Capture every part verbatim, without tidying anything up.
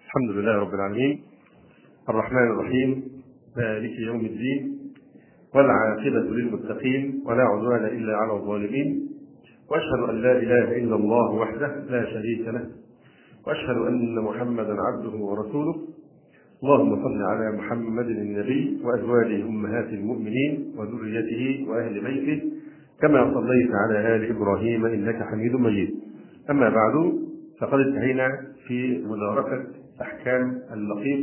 الحمد لله رب العالمين الرحمن الرحيم مالك يوم الدين والعاقبة للمتقين ولا عدوان إلا على الظالمين، وأشهد أن لا إله إلا الله وحده لا شريك له، وأشهد أن محمدا عبده ورسوله. اللهم صل على محمد النبي وأزواجه أمهات المؤمنين وذريته وأهل بيته كما صليت على آل إبراهيم إنك حميد مجيد. أما بعد، فقد انتهينا في مدارسة أحكام اللقيط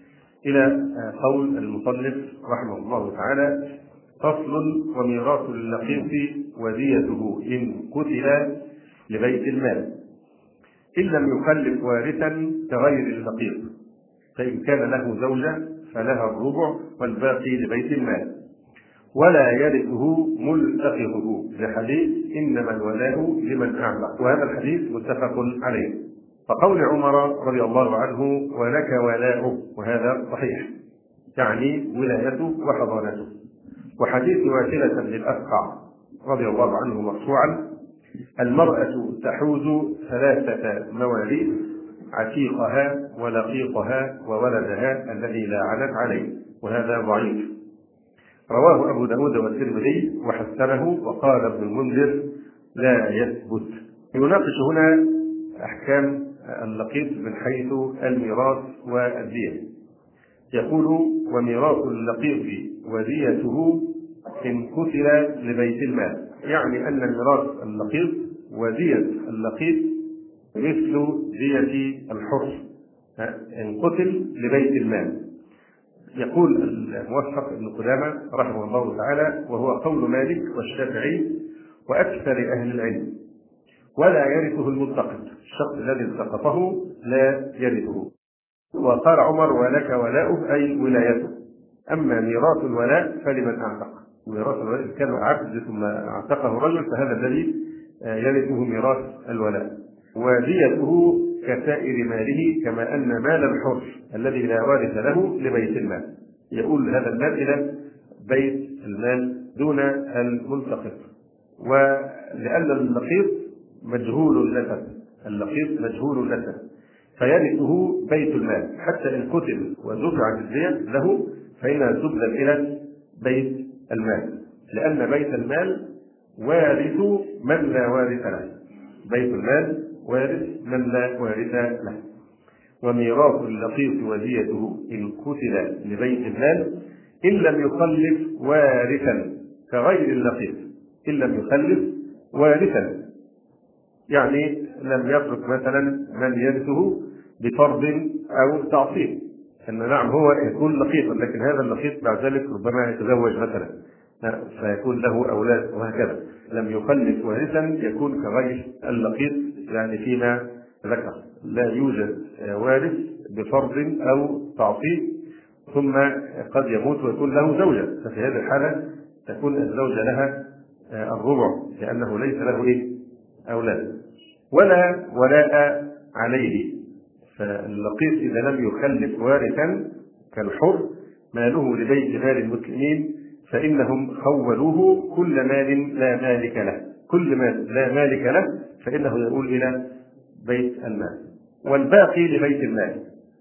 إلى قول المصنف رحمه الله تعالى: فصل: وميراث اللقيط وديته إن قتل لبيت المال إن لم يخلف وارثا كغير اللقيط، فإن كان له زوجة فلها الربع والباقي لبيت المال، ولا يرثه ملتقطه لحديث إنما الولاء لمن أعلق، وهذا الحديث متفق عليه. فقول عمر رضي الله عنه: ولك ولاؤه، وهذا صحيح، يعني ولايته وحضانته. وحديث واثلة بن الأسقع رضي الله عنه مرفوعا: المرأة تحوز ثلاثة مواليد: عتيقها ولقيطها وولدها الذي لا عنت عليه، وهذا ضعيف. رواه أبو داود والترمذي وحسنه، وقال ابن المنذر لا يثبت. يناقش هنا أحكام اللقيط من حيث الميراث والدية. يقول: وميراث اللقيط وديته إن قتل لبيت المال، يعني أن ميراث اللقيط ودية اللقيط مثل دية الحر إن قتل لبيت المال. يقول الموفق ابن قدامة رحمه الله تعالى: وهو قول مالك والشافعي وأكثر أهل العلم، ولا يرثه الملتقط، الشخص الذي التقطه لا يرثه. وقال عمر: ولك ولاؤه، أي ولايته. أما ميراث الولاء فلمن أعتق. ميراث الولاء إذا كان عبد ثم اعتقه رجل فهذا الذي يرثه ميراث الولاء. وديته كسائر ماله، كما أن مال الحر الذي لا وارث له لبيت المال، يقول هذا المال إلى بيت المال دون الملتقط. ولأن اللقيط مجهول النسب، اللقيط مجهول النسب، فيرثه بيت المال، حتى إن قتل ودفعت الدية له فإنها تبذل إلى بيت المال، لأن بيت المال وارث من لا وارث له. بيت المال وارث من لا وارث له. وميراث اللقيط وديته إن قتل لبيت المال إن لم يخلف وارثا كغير اللقيط، إن لم يخلف وارثا، يعني لم يترك مثلا من يرثه بفرض أو تعصيب، أن نعم هو يكون لقيطا لكن هذا اللقيط بعد ذلك ربما يتزوج مثلا فيكون له أولاد وهكذا. لم يخلف وارثا يكون كغير اللقيط، يعني فيما ذكر لا يوجد وارث بفرض أو تعصيب، ثم قد يموت ويكون له زوجة، ففي هذه الحالة تكون الزوجة لها الربع لأنه ليس له إيه؟ أولاد. ولا ولاء عليه، فاللقيط إذا لم يخلف وارثا كالحر ماله لبيت مال المسلمين فإنهم خولوه كل مال لا مالك له، كل مال لا مالك له فإنه يقول إلى بيت المال. والباقي لبيت المال،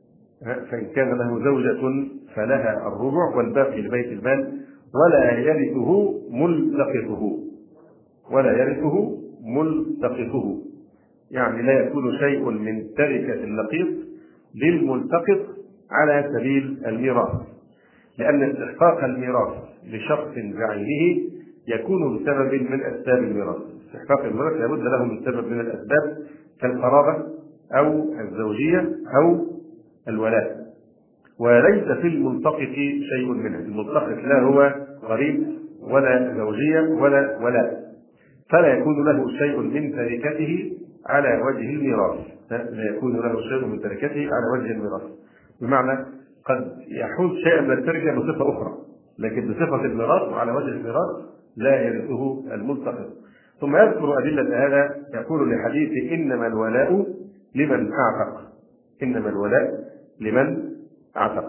فإن كان له زوجة فلها الربع والباقي لبيت المال. ولا يرثه ملتقطه، ولا يرثه ملتقطه، يعني لا يكون شيء من تركة اللقيط للملتقط على سبيل الميراث، لأن استحقاق الميراث لشخص بعينه يكون بسبب من أسباب الميراث. استحقاق الميراث لابد له من سبب من الأسباب كالقرابة أو الزوجية أو الولاء، وليس في الملتقط شيء منه. الملتقط لا هو قريب ولا زوجية ولا ولاء، فلا يكون له شيء من تركته على وجه الميراث، لا يكون له شيء من تركته على وجه الميراث، بمعنى قد يحوز شيئا من التركة بصفة أخرى لكن بصفة الميراث وعلى وجه الميراث لا يرثه الملتقط. ثم يذكر أدلة هذا، يقول لحديث إنما الولاء لمن أعتق، إنما الولاء لمن أعتق،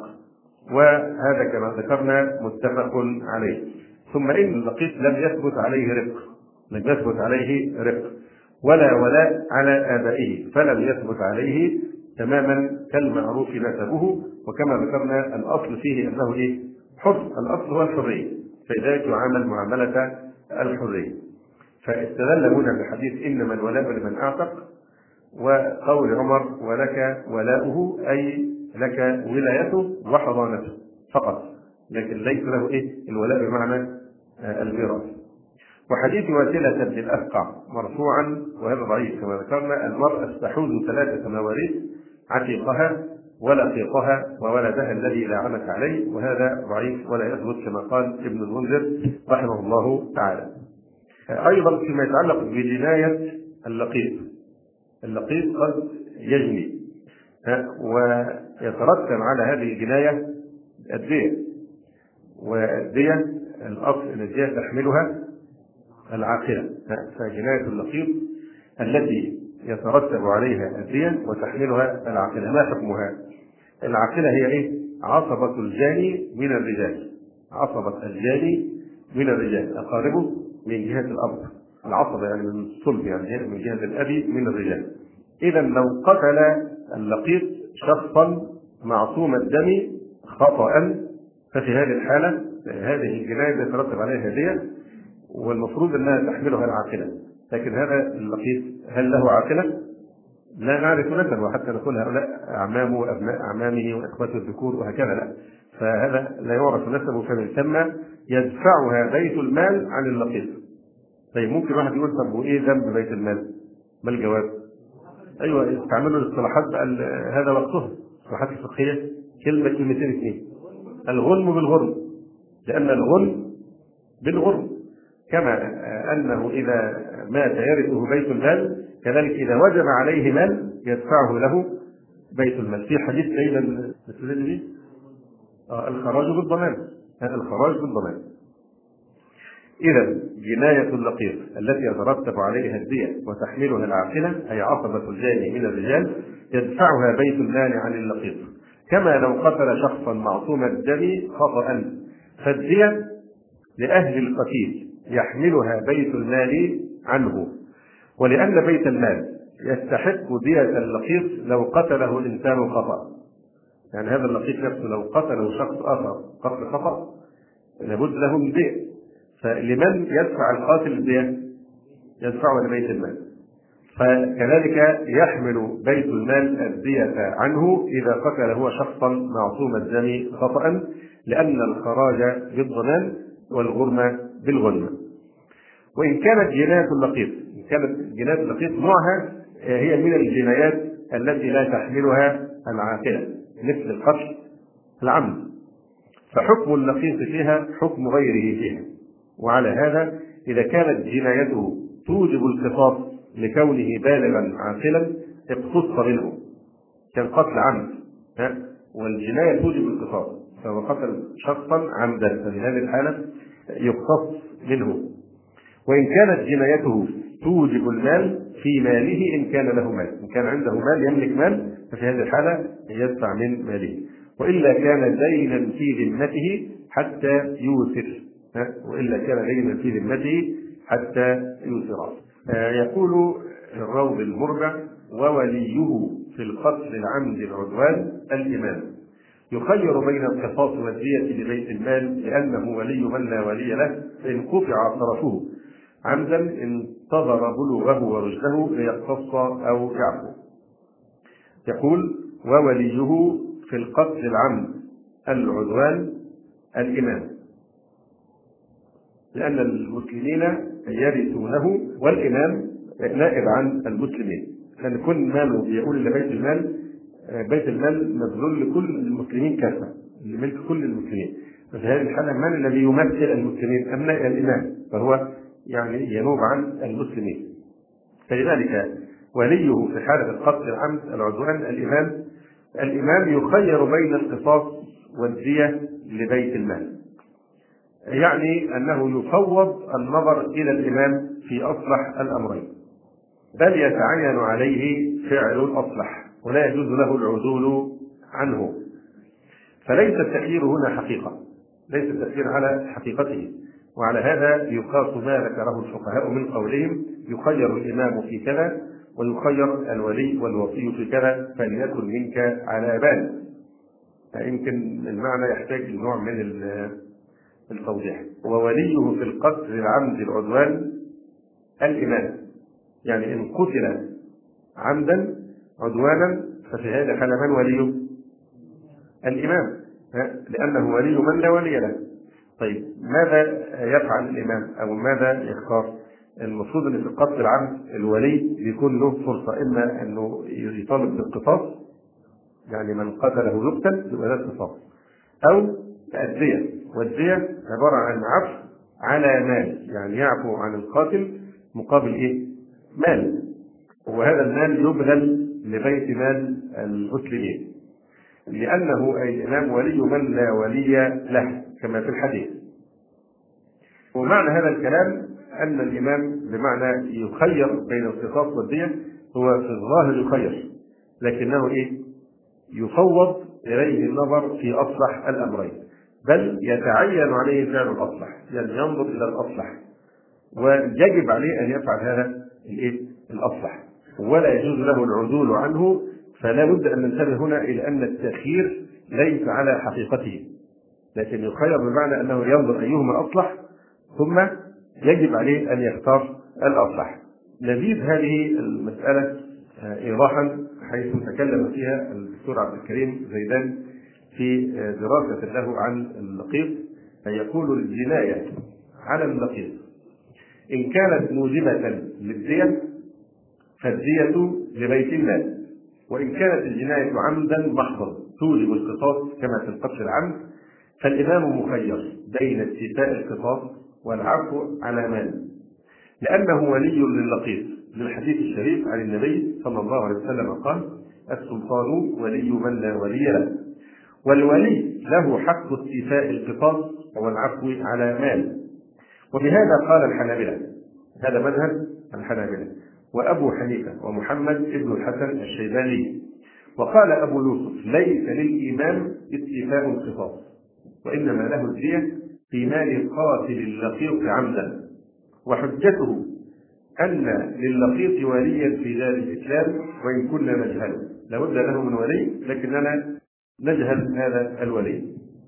وهذا كما ذكرنا متفق عليه. ثم إن اللقيط لم يثبت عليه رق، لم يثبت عليه رق ولا ولاء على آبائه، فلم يثبت عليه تماما كالمعروف نسبه، وكما ذكرنا الأصل فيه أنه إيه؟ حر، الأصل هو الحرية، فلذلك يعامل معاملة الحرية. فاستدل هنا بحديث إنما الولاء لمن أعتق، وقول عمر ولك ولاؤه أي لك ولايته وحضانته فقط، لكن ليس له إيه؟ الولاء بمعنى الميراث. وحديث واسلة بن الأفقع مرفوعا وهذا ضعيف كما ذكرنا: المرأة تحوز ثلاثة مواريث: عتيقها ولقيطها وولدها الذي لا عنت عليه، وهذا ضعيف ولا يثبت كما قال ابن المنذر رحمه الله تعالى. أيضا فيما يتعلق بجناية اللقيط، اللقيط قد يجني ويترتب على هذه الجناية الدية، والدية الأصل أن الدية تحملها العاقلة، فجناية اللقيط التي يترتب عليها الدية وتحملها العاقلة ما حكمها؟ العاقلة هي إيه؟ عصبة الجاني من الرجال، عصبة الجاني من الرجال، أقاربه من جهة الأب، العصبة يعني من الصلب، يعني من جهة الأب من الرجال. إذا لو قتل اللقيط شخصا معصوم الدم خطأ، ففي هذه الحالة هذه الجناية يترتب عليها هدية، والمفروض أنها تحملها العاقلة. لكن هذا اللقيط هل له عاقلة؟ لا نعرف نسبه حتى نقول هؤلاء أعمامه وأبناء أعمامه وإخوته الذكور وهكذا، لا، فهذا لا يعرف نسبه، فمن ثم يدفعها بيت المال عن اللقيط. طيب ممكن واحد يقول طب وإيه ذنب بيت المال؟ ما الجواب؟ أيوه، استعملوا الاصطلاحات بقى، هذا وقتها الاصطلاحات الفقهية كلمة كلمتين اثنين: الغنم بالغرم، لأن الغنم بالغرم كما أنه إذا مات يرثه بيت المال، كذلك إذا وجب عليه مال يدفعه له بيت المال. في حديث أيضا مثل آه الخراج بالضمان، هذا الخراج بالضمان. إذا جناية اللقيط التي يترتب عليها الدية وتحملها العاقلة أي عصبة الجاني من الرجال يدفعها بيت المال عن اللقيط، كما لو قتل شخصا معصوم الدم خطأ، فالدية لأهل القتيل يحملها بيت المال عنه. ولأن بيت المال يستحق دية اللقيط لو قتله الإنسان خطأ، يعني هذا اللقيط نفسه لو قتله شخص آخر قتل خطأ لابد له من دية، فلمن يدفع القاتل الدية؟ يدفعها لبيت المال. فكذلك يحمل بيت المال الدية عنه إذا قتل هو شخصا معصوم الدم خطأ، لأن الخراج بالضمان والغرم بالغنم. وإن كانت جناية اللقيط، إن كانت جناية اللقيط نوعها هي من الجنايات التي لا تحملها العاقلة مثل القتل العمد، فحكم اللقيط فيها حكم غيره فيها. وعلى هذا إذا كانت جنايته توجب القصاص لكونه بالغا عاقلا اقتص منه، كان قتل عمد والجناية توجب القصاص، فهو قتل شخصا عمدا، ففي هذه الحالة يقتص منه. وإن كانت جنايته توجب المال في ماله إن كان له مال، إن كان عنده مال يملك مال ففي هذه الحالة يدفع من ماله، وإلا كان دينا في ذمته حتى يوثر، وإلا كان دينا في ذمته حتى يوثر. يقول الروض المربع: ووليه في القتل العمد العدوان الإمام، يخير بين القصاص والدية لبيت المال لأنه ولي من لا ولي له، فإن قطع طرفه عمدا انتظر بلوغه ورشده ليقتص أو يعفو. يقول: ووليه في القتل العمد العدوان الإمام، لأن المسلمين يرثونه والإمام نائب عن المسلمين، لأن كل ماله بيقول لبيت المال، بيت المال مبذول لكل المسلمين كافة، لملك كل المسلمين. ففي هذه الحالة من الذي يمثل المسلمين؟ أبناء الإمام، فهو يعني ينوب عن المسلمين. فلذلك وليه في حالة القتل العمد العدوان الإمام، الإمام يخير بين القصاص والدية لبيت المال، يعني أنه يفوض النظر إلى الإمام في أصلح الأمرين، بل يتعين عليه فعل الأصلح ولا يجوز له العدول عنه. فليس التخيير هنا حقيقة، ليس التخيير على حقيقته، وعلى هذا يقاس ما ذكره الفقهاء من قولهم: يخير الإمام في كذا ويخير الولي والوصي في كذا فليكن منك على بال. يمكن المعنى يحتاج لنوع من التوضيح. ووليه في القتل العمد العدوان الإمام، يعني إن قتل عمدا عدوانا ففي هذه الحالة من وليه؟ الإمام، لأنه ولي من لا ولي له. طيب ماذا يفعل الإمام أو ماذا يختار؟ المفروض أن في القتل العمد الولي بيكون له فرصة، إما أنه يطالب بالقصاص، يعني من قتله يقتل يبقى ده القصاص، أو الدية، والدية عبارة عن عفو على مال، يعني يعفو عن القاتل مقابل إيه؟ مال، وهذا المال يبذل لبيت مال المسلمين، لأنه أي الإمام ولي من لا ولي له كما في الحديث. ومعنى هذا الكلام أن الإمام بمعنى يخير بين القصاص والدية، هو في الظاهر يخير، لكنه إيه؟ يفوض إليه النظر في أصلح الأمرين، بل يتعين عليه فعل الأصلح، يعني ينظر إلى الأصلح ويجب عليه أن يفعل هذا الإيه؟ الأصلح، ولا يجوز له العدول عنه. فلا بد أن ننتبه هنا إلى أن التأخير ليس على حقيقته، لكن يخير بمعنى أنه ينظر أيهما أصلح ثم يجب عليه أن يختار الأصلح. نزيد هذه المسألة إيضاحا حيث تكلم فيها الدكتور عبد الكريم زيدان في دراسة له عن اللقيط، يقول الجناية على اللقيط إن كانت موجبة للدية فالدية لبيت المال، وإن كانت الجناية عمدا محضا توجب القصاص كما في القتل العمد فالإمام مخير بين استيفاء القصاص والعفو على مال، لأنه ولي للقيط، للحديث الشريف عن النبي صلى الله عليه وسلم قال: السلطان ولي من لا ولي له، والولي له حق استيفاء القصاص والعفو على مال. وبهذا قال الحنابلة، هذا مذهب الحنابلة وأبو حنيفة ومحمد ابن الحسن الشيباني. وقال أبو يوسف: ليس للإمام استيفاء القصاص، وإنما له الدية في مال قاتل اللقيط عمدا. وحجته أن للقيط وليا في دار الإسلام وإن كنا نجهله، لابد له من ولي لكننا نجهل هذا الولي.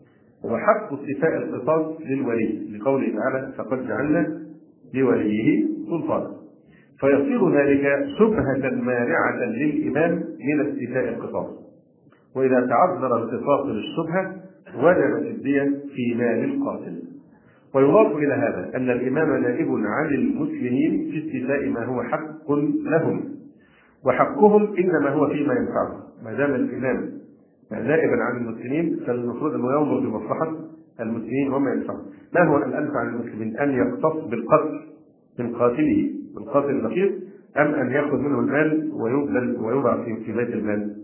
وحق استيفاء القصاص للولي لقوله تعالى: فقد جعلنا لوليه سلطانا، فيصير ذلك شبهة مانعة للإمام من استيفاء القصاص. وإذا تعذر القصاص للشبهة وجبت الدية في مال القاتل. ويضاف إلى هذا أن الإمام نائب عن المسلمين في استيفاء ما هو حق لهم، وحقهم إنما هو فيما ينفعهم. ما دام الإمام نائبا عن المسلمين فالمفروض أنه ينظر بمصلحة المسلمين وما ينفعهم. ما هو الأنفع للمسلمين؟ أن يقتص بالقتل من قاتله من قاتل اللقيط، أم أن يأخذ منه المال ويبذل ويوضع في بيت المال؟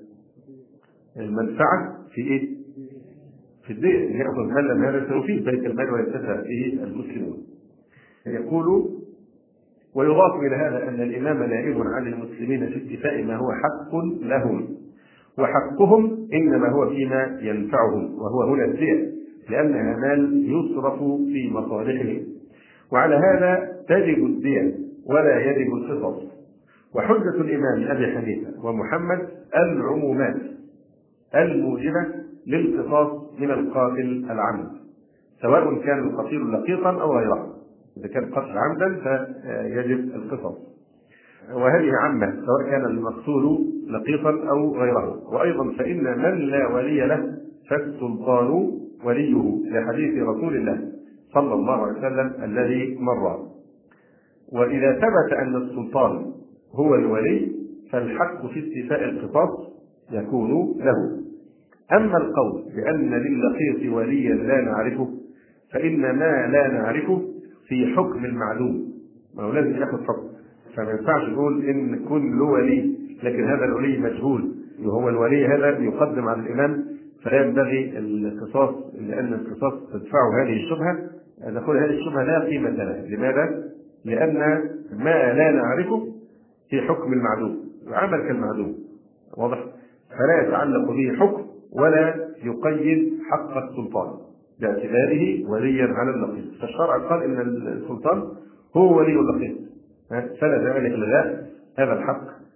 المنفعة في إيه؟ في الدين، أن يأخذ مالا هذا سيفيد بيت المال وينتفع به المسلمون. يقول: ويضاف إلى هذا أن الإمام نائب عن المسلمين في استيفاء ما هو حق لهم، وحقهم إنما هو فيما ينفعهم، وهو هنا الدية، لأنها مال يصرف في مصالحهم. وعلى هذا تجب الدية ولا يجب القصاص. وحجة الإمام أبي حنيفة ومحمد العمومات الموجبة للقصاص من القاتل العمد، سواء كان القتيل لقيطا أو غيره. إذا كان قتل عمدا فيجب القصاص، وهذه عامة سواء كان المقتول لقيطا أو غيره. وأيضا فإن من لا ولي له فالسلطان وليه، لحديث رسول الله صلى الله عليه وسلم الذي مر. وإذا ثبت أن السلطان هو الولي فالحق في استيفاء القصاص يكون له. أما القول بأن للقيط وليا لا نعرفه فإن ما لا نعرفه في حكم المعلوم، ما هو لازم ياخذ حكم، فما ينفعش نقول إن كل له ولي لكن هذا الولي مجهول، وهو الولي هذا يقدم على الإمام فلا ينبغي القصاص، لأن القصاص تدفعه هذه الشبهة. نقول هذه الشبهة لا قيمة لها. لماذا؟ لأن ما لا نعرفه في حكم المعلوم وعمل كالمعلوم، واضح؟ فلا يتعلق به حكم ولا يقيد حق السلطان باعتباره وليا على اللقيط. فالشرع قال إن السلطان هو ولي اللقيط، فلا داعي لإلغاء هذا الحق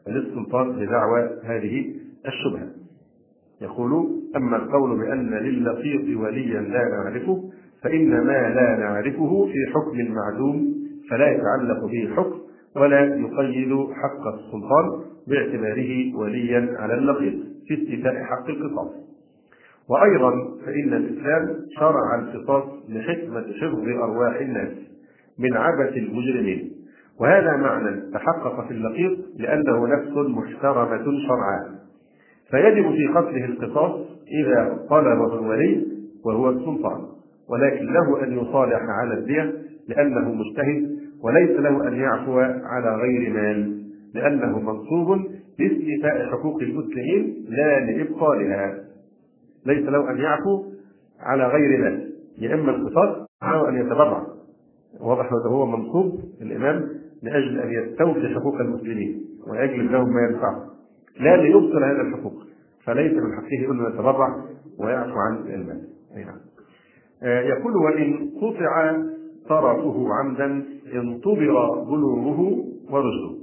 للسلطان بدعوى هذه الشبهة. يقول: أما القول بأن للقيط وليا لا نعرفه فإن ما لا نعرفه في حكم معدوم فلا يتعلق به حكم ولا يقيد حق السلطان باعتباره وليا على اللقيط في استيفاء حق القصاص. وأيضا فإن الإسلام شرع القصاص لحكمة حفظ أرواح الناس من عبث المجرمين، وهذا معنى تحقق في اللقيط لأنه نفس محترمة شرعا، فيجب في قتله القصاص إذا طلبه الولي وهو السلطان، ولكن له أن يصالح على الدية لأنه مجتهد، وليس له أن يعفو على غير مال لأنه منصوب لاستيفاء حقوق المسلمين لا لإبطالها. ليس له أن يعفو على غير مال، يا إما القصاص أو أن يتبرع. واضح أنه هو منصوب الإمام لأجل أن يستوفي حقوق المسلمين ويجلب لهم ما ينفعهم، لا ليبطل هذا الحقوق، فليس من حقه أن يتبرع ويعفو عن المال. نعم. يقول: وإن قطع طرفه عمدا انتظر بلوغه ورشده.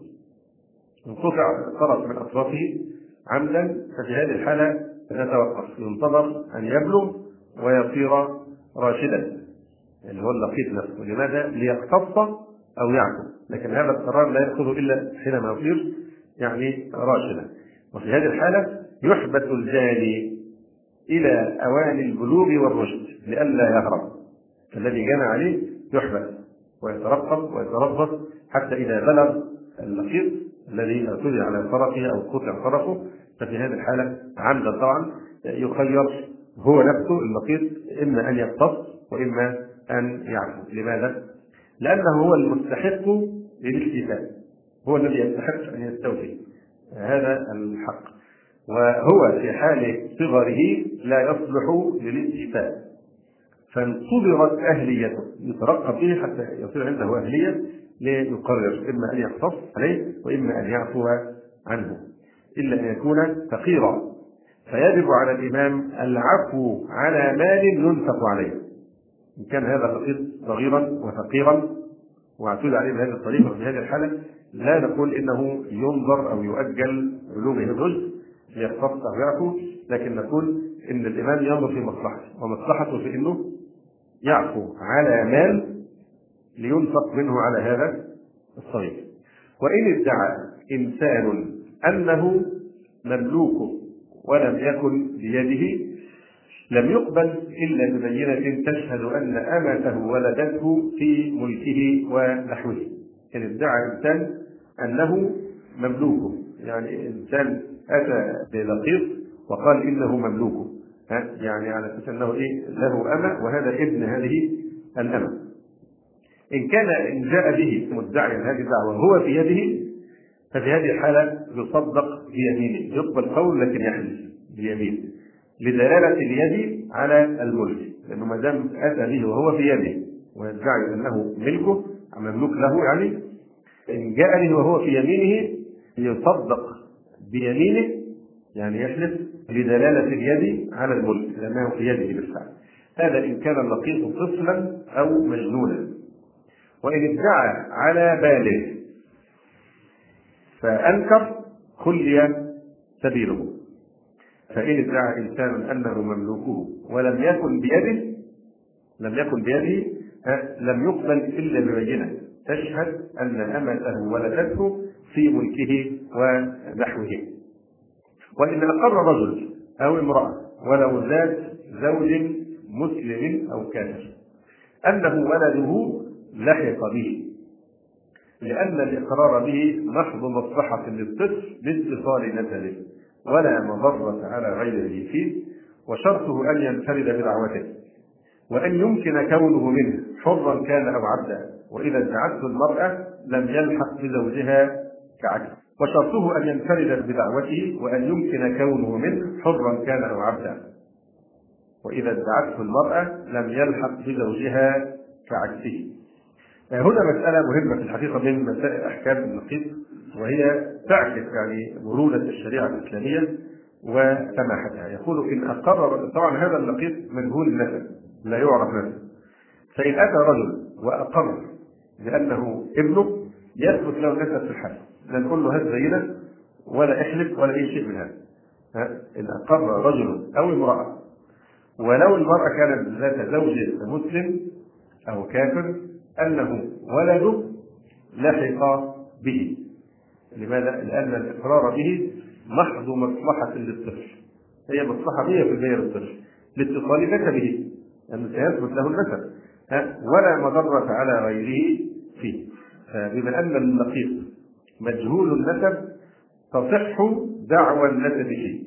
إن قطع طرف من أطرافه عمدا ففي هذه الحالة يتوقف، ينتظر أن يبلغ ويصير راشدا، اللي هو اللقيط نفسه. لماذا؟ ليقتص أو يعفو، لكن هذا القرار لا يأخذه إلا حينما يصير يعني راشدا. وفي هذه الحالة يحبس الجاني إلى أوان البلوغ والرشد لئلا يهرب، الذي جنى عليه يحبس ويترقب ويتربص حتى إذا بلغ اللقيط الذي اعتدي على طرفه أو قطع طرفه، ففي هذه الحالة عمدا طبعا يخير هو نفسه اللقيط إما أن يقتص وإما أن يعفو. لماذا؟ لأنه هو المستحق للاستيفاء، هو الذي يستحق أن يستوفي هذا الحق، وهو في حال صغره لا يصلح للاستيفاء، فانتظرت أهليته، يترقب به حتى يصير عنده أهلية ليقرر إما أن يقتص عليه وإما أن يعفو عنه، إلا أن يكون فقيرا، فيجب على الإمام العفو على مال ينفق عليه. إن كان هذا فقير صغيرا وفقيرا واعتدى عليه بهذه الطريقة، في هذه الحالة لا نقول إنه ينظر أو يؤجل بلوغه الرشد ليقتص أو يعفو، لكن نقول إن الإمام ينظر في مصلحته، ومصلحته في إنه يعفو على مال لينفق منه على هذا الصغير. وإن ادعى إنسان أنه مملوكه ولم يكن بيده لم يقبل إلا ببينة تشهد أن أمته ولدته في ملكه ونحوه. إن ادعى إنسان أنه مملوكه، يعني إنسان أتى بلقيط وقال إنه مملوكه، يعني على أساس أنه إيه له أمة وهذا ابن هذه الأمة. إن كان إن جاء به مدعيا هذه الدعوة هو في يده، ففي هذه الحالة يصدق بيمينه، يقبل قول لكن يحلف بيمين لدلالة اليد على الملك، لأنه ما دام أتى به وهو في يده ويدعي أنه ملكه مملوك له، يعني إن جاء به وهو في يمينه يصدق بيمينه، يعني يحلف لدلالة اليد على الملك لأنه في يده بالفعل. هذا إن كان اللقيط طفلا أو مجنونا. وإن ادعى على باله فأنكر خلي سبيله. فإن ادعى إنسان أنه مملوكه ولم يكن بيده لم يكن بيده لم يقبل إلا ببينة تشهد أن أمته ولدته في ملكه ونحوه. وإن أقر رجل أو امرأة ولو ذات زوج مسلم أو كافر أنه ولده لحق به، لأن الإقرار به محض مصلحة للطفل لاتصال نسله ولا مضرة على غيره فيه، وشرطه أن ينفرد بدعوته، وأن يمكن كونه منه حرا كان أو عبدا، وإذا ادعته المرأة لم يلحق بزوجها كعكس، وشرطه أن ينفرد بدعوته وأن يمكن كونه منه حرا كان أو عبدا، وإذا ادعته المرأة لم يلحق بزوجها كعكسه. هنا مسألة مهمة في الحقيقة من مسائل أحكام اللقيط، وهي تعكس يعني برودة الشريعة الإسلامية وسماحتها. يقول إن أقر، طبعا هذا اللقيط مجهول النسب لا يعرف نسبه، فإن أتى رجل وأقر بأنه ابنه يثبت له نسب في الحال، نقول له هات زينة ولا احلف ولا اي شيء من هذا. ان اقر رجل او امراه، ولو المراه كانت ذات زوج مسلم او كافر، انه ولده لحق به. لماذا؟ لان الاقرار به محض مصلحه للطفل، هي مصلحه مية بالمية للطفل لاتصال نسبه، انه سيثبت له النسب ولا مضره على غيره فيه. فبما ان اللقيط مجهول النسب تصح دعوى النسب فيه.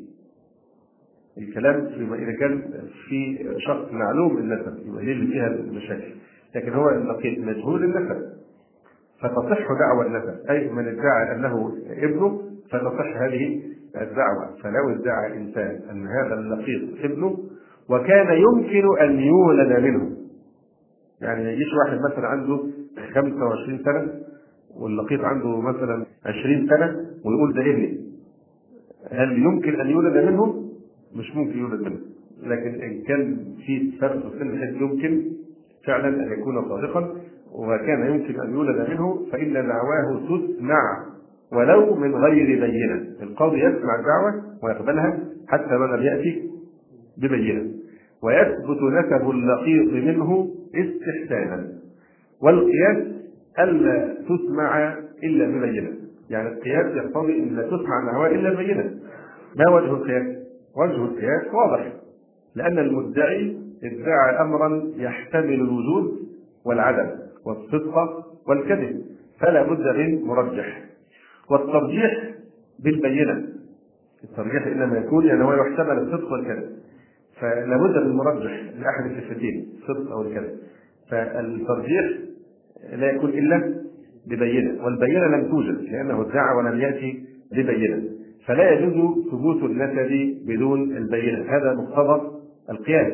الكلام فيما اذا كان في شخص معلوم النسب يبقى هي اللي فيها المشاكل، لكن هو اللقيط مجهول النسب فتصح دعوى النسب، اي من ادعى انه ابنه فتصح هذه الدعوى. فلو ادعى انسان ان هذا اللقيط ابنه وكان يمكن ان يولد منه، يعني يجيش واحد مثلا عنده خمسة وعشرين سنة واللقيط عنده مثلا عشرين سنة ويقول ده ابني، هل يمكن ان يولد منه؟ مش ممكن يولد منه. لكن ان كان في فرق في السن بحيث يمكن فعلا ان يكون صادقا وكان يمكن ان يولد منه، فان دعواه تسمع ولو من غير بينه. القاضي يسمع الدعوه ويقبلها حتى ما لم ياتي ببينه، ويثبت نسب اللقيط منه استحسانا. والقياس الا تسمع الا ببينه، يعني القياس يقتضي ان لا تسمع دعواه الا ببينه. ما وجه القياس؟ وجه القياس واضح، لان المدعي ادعى امرا يحتمل الوجود والعدم والصدق والكذب، فلا بد من مرجح. والترجيح بالبينه، الترجيح انما يكون يعني هو يحتمل الصدق والكذب، فلا بد من مرجح لاحد الصفتين الصدق او الكذب. فالترجيح لا يكون الا ببينه، والبينه لم توجد لانه ادعى ولم ياتي ببينه، فلا يجوز ثبوت النسب بدون البينه. هذا مقتضى القياس.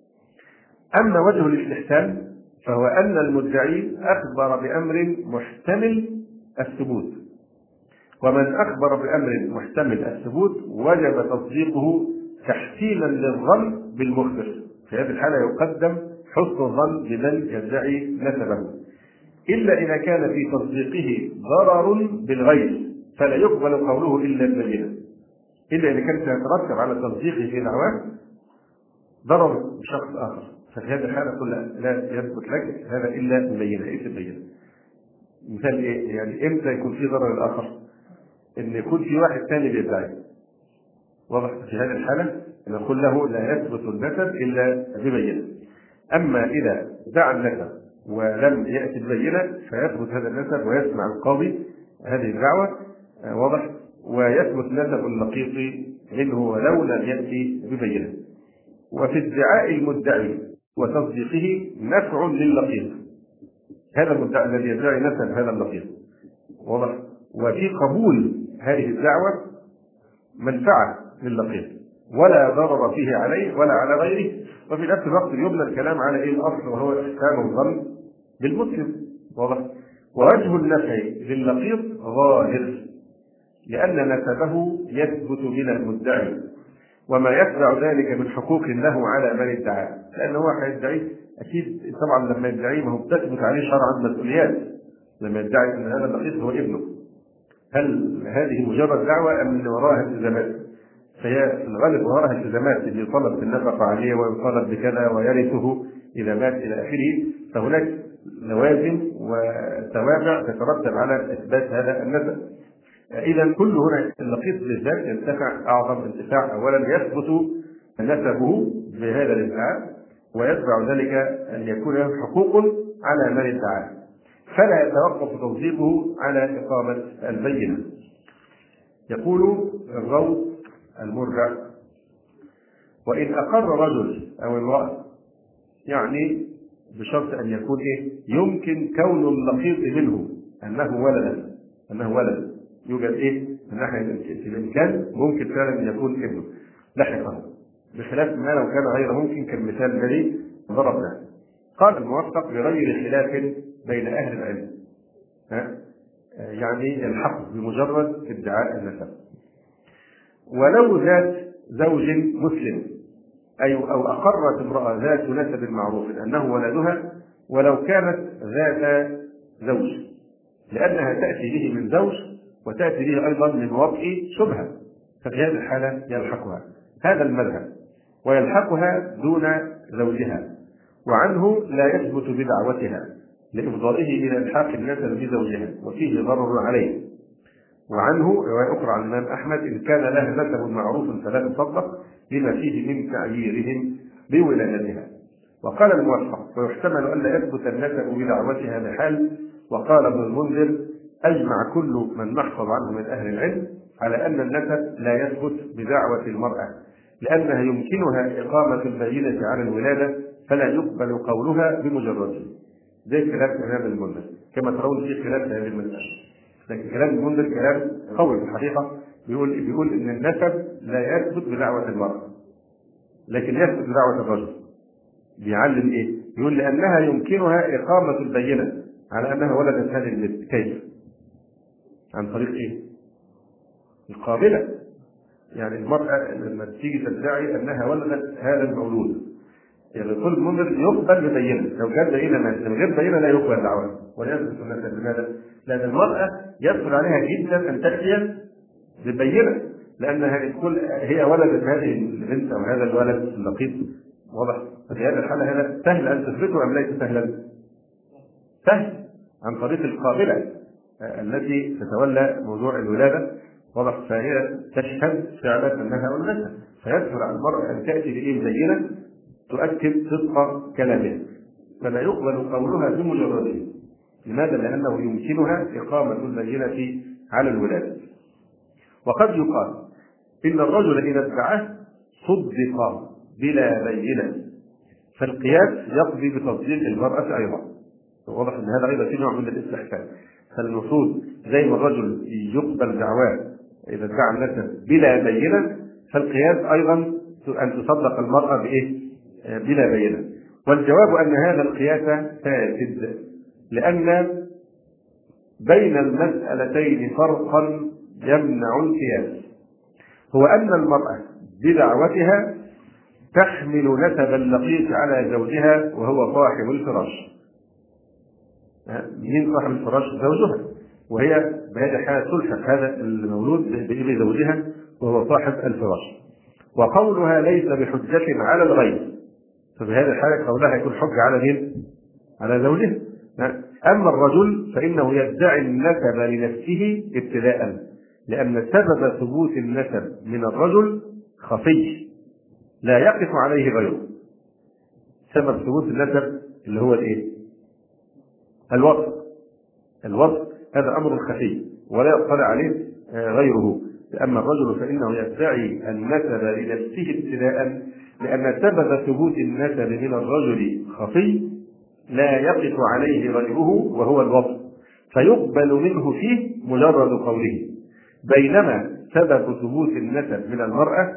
اما وجه الاستحسان فهو ان المدعي اخبر بامر محتمل الثبوت، ومن اخبر بامر محتمل الثبوت وجب تصديقه تحسينا للظن بالمخبر. في هذه الحاله يقدم حسن الظن بمن يدعي نسبه، الا اذا كان في تصديقه ضرر بالغير فلا يقبل قوله الا ببينه. الا اذا كان سيترتب على تصديقه في دعواه ضرر بشخص اخر، ففي هذه الحاله كل لا يثبت لك هذا الا ببينه. ايه ببينه؟ مثال ايه؟ يعني امتى يكون في ضرر الاخر؟ ان يكون في واحد ثاني بيدعي، واضح؟ في هذه الحاله نقول له لا يثبت النسب الا ببينه. اما اذا دعا النسب ولم ياتي ببينه فيثبت هذا النسب ويسمع القاضي هذه الدعوه، واضح؟ ويثبت نسب اللقيط منه ولو لم ياتي ببينه. وفي ادعاء المدعي وتصديقه نفع لللقيط، هذا المدعي الذي يدعي نسب هذا اللقيط، واضح؟ وفي قبول هذه الدعوه منفعه لللقيط ولا ضرر فيه عليه ولا على غيره. وفي نفس الوقت يبنى الكلام على ايه الاصل وهو احسان الظن بالمسلم، واضح؟ ووجه النفع لللقيط ظاهر لان نسبه يثبت من المدعي، وما يتبع ذلك من حقوق له على من ادعاه، لانه هو هيدعيه اكيد طبعا. لما يدعيه ما هو بتثبت عليه شرعا مسؤوليات. لما يدعي ان هذا اللقيط هو ابنه، هل هذه مجرد دعوه ام ان وراها التزامات؟ فهي في الغالب وراها التزامات، اللي يطالب بالنفقه عليه ويطالب بكذا ويرثه اذا مات الى اخره. فهناك لوازم وتوابع تترتب على اثبات هذا النسب. اذا كل هنا اللقيط بالذات ينتفع اعظم انتفاع. اولا يثبت نسبه بهذا الادعاء، ويتبع ذلك ان يكون له حقوق على من ادعاه، فلا يتوقف تصديقه على اقامه البينه. يقول الروض المرجع: وان اقر رجل او امراه، يعني بشرط ان يكون ايه؟ يمكن كون اللقيط منه انه ولد، انه ولد يوجد ايه؟ من ناحيه الامكان ممكن فعلا ان يكون ابنه لاحقا، بخلاف ما لو كان غير ممكن كالمثال الذي ضربناه. قال الموفق: بغير خلاف بين اهل العلم، ها؟ يعني الحق بمجرد ادعاء النسب. ولو ذات زوج مسلم، أي أو أقرت امرأة ذات نسب معروف أنه ولدها ولو كانت ذات زوج، لأنها تأتي به من زوج وتأتي به أيضا من وطء شبهة، ففي هذه الحالة يلحقها هذا المذهب ويلحقها دون زوجها، وعنه لا يثبت بدعوتها لإفضائه إلى إلحاق النسب بزوجها وفيه ضرر عليه. وعنه رواية أخرى عن الإمام أحمد: إن كان لها نسب معروف فلا تصدق لما فيه من تعييرهم بولادتها. وقال الموفق: ويحتمل أن لا يثبت النسب بدعوتها بحال. وقال ابن المنذر: أجمع كل من نحفظ عنه من أهل العلم على أن النسب لا يثبت بدعوة المرأة، لأنها يمكنها إقامة البينة على الولادة فلا يقبل قولها بمجرده. ده كلام الإمام المنذر كما ترون في خلاف هذه المسألة، لكن كلام المنذر كلام قوي في الحقيقة. بيقول بيقول إن النسب لا يثبت بدعوة المرأة لكن يثبت بدعوة الرجل. بيعلم إيه؟ يقول لأنها يمكنها إقامة البينة على أنها ولدت هذه البنت. كيف؟ عن طريق إيه؟ القابلة. يعني المرأة لما تيجي تدعي أنها ولدت هذا المولود، يعني يقول المنذر يقبل ببينة، لو جاء بينة من غير بينة لا يقبل دعوة ولا يثبت النسب. لماذا؟ لأن المرأة يسهل عليها جدا أن تأتي ببينة، لأنها تقول هي ولدت هذه البنت أو هذا الولد اللقيط. واضح؟ ففي هذه الحالة هذا سهل أن تثبته أم ليس سهلا؟ سهل عن طريق القابلة التي تتولى موضوع الولادة. واضح؟ فهي تشهد فعلا أنها ولدتها، فيسهل على المرأة أن تأتي بإيه بينة تؤكد صدق كلامها، فلا يقبل قولها بمجرده. لماذا؟ لأنه يمكنها إقامة البينة على الولادة. وقد يقال إن الرجل إذا ادعاه صدق بلا بينة، فالقياس يقضي بتصديق المرأة أيضا. واضح أن هذا أيضا في نوع من الاستحسان. فالمفروض زي ما الرجل يقبل دعواه إذا ادعى النسب بلا بينة، فالقياس أيضا أن تصدق المرأة بإيه؟ بلا بينة. والجواب أن هذا القياس فاسد، لأن بين المسألتين فرقا يمنع القياس، هو أن المرأة بدعوتها تحمل نسب اللقيط على زوجها وهو صاحب الفراش. مين صاحب الفراش؟ زوجها، وهي بهذه الحالة تلحق هذا المولود بإذن زوجها وهو صاحب الفراش. وقولها ليس بحجة على الغير، فبهذه الحالة قولها يكون حجة على مين؟ على زوجها. أما الرجل فإنه يدعي النسب لنفسه ابتداء، لأن سبب ثبوت النسب من الرجل خفي لا يقف عليه غيره. سبب ثبوت النسب اللي هو الايه؟ الوصف. الوصف هذا أمر خفي ولا يطلع عليه غيره. أما الرجل فإنه يدعي النسب لنفسه ابتداء، لأن سبب ثبوت النسب من الرجل خفي لا يقف عليه غيره وهو الوصف، فيقبل منه فيه مجرد قوله. بينما سبب ثبوت النسب من المرأة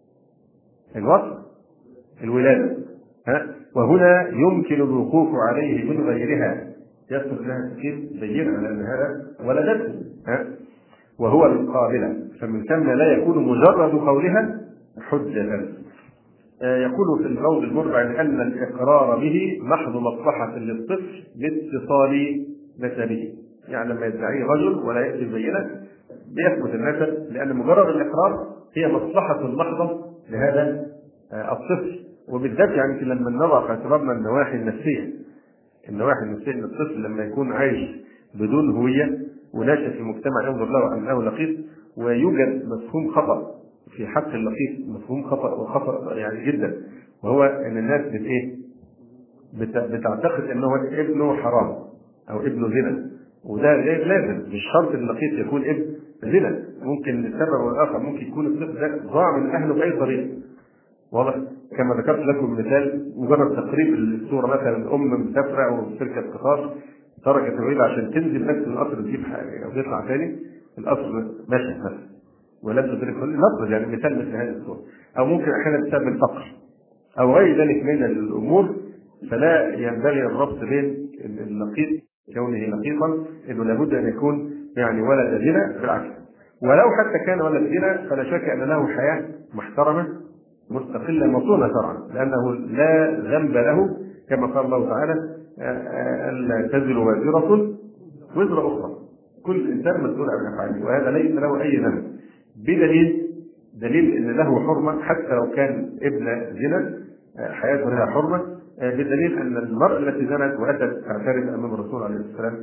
الوصف الولادة، وهنا يمكن الوقوف عليه من غيرها، يصل لها كيف بينة على أن هذا ولدته وهو القابلة، فمن ثم لا يكون مجرد قولها حجة. يقول في الروض المربع لأن الإقرار به محض مصلحة للطفل لاتصال نسبه. يعني لما يدعيه رجل ولا يأتي بينة بيثبت النسب، لأن مجرد الإقرار هي مصلحة محضة لهذا الطفل. وبالذات يعني لما نرى في اعتبارنا النواحي النفسية، النواحي النفسية ان الطفل لما يكون عايش بدون هوية وناشئ في مجتمع ينظر له أنه لقيط، ويوجد مفهوم خطأ في حق اللقيط، مفهوم خطأ وخطأ يعني جدا، وهو ان الناس بت ايه بتعتقد انه ابنه حرام او ابنه زنا، وده غير لازم. مش شرط اللقيط يكون ابن زنا، ممكن السبب والاخر ممكن يكون الطفل ده ضاع من اهله باي طريقه. واضح؟ كما ذكرت لكم مثال مجرد تقريب الصوره، مثلا ام مسافره او في شركه قطار تركت الوليد عشان تنزل نفس القطر تجيب حاجه او تطلع ثاني، القطر ماشي مثلا ولم تدرك نفرض يعني مثال مثل هذه الصوره، او ممكن احيانا بسبب الفقر او غير ذلك من الامور. فلا ينبغي الربط بين اللقيط كونه لقيطا انه لابد ان يكون يعني ولد زنا، بالعكس. ولو حتى كان ولد زنا فلا شك ان له حياه محترمه مستقله مصونه شرعا، لانه لا ذنب له كما قال الله تعالى: الا تزر وازره وزر اخرى. كل إنسان مسؤول عن أفعاله، وهذا ليس له أي ذنب، بدليل دليل أن له حرمة حتى لو كان ابن زنا حياته لها حرمة، بدليل أن المرأة التي زنت وأتت تعترف أمام الرسول عليه الصلاة والسلام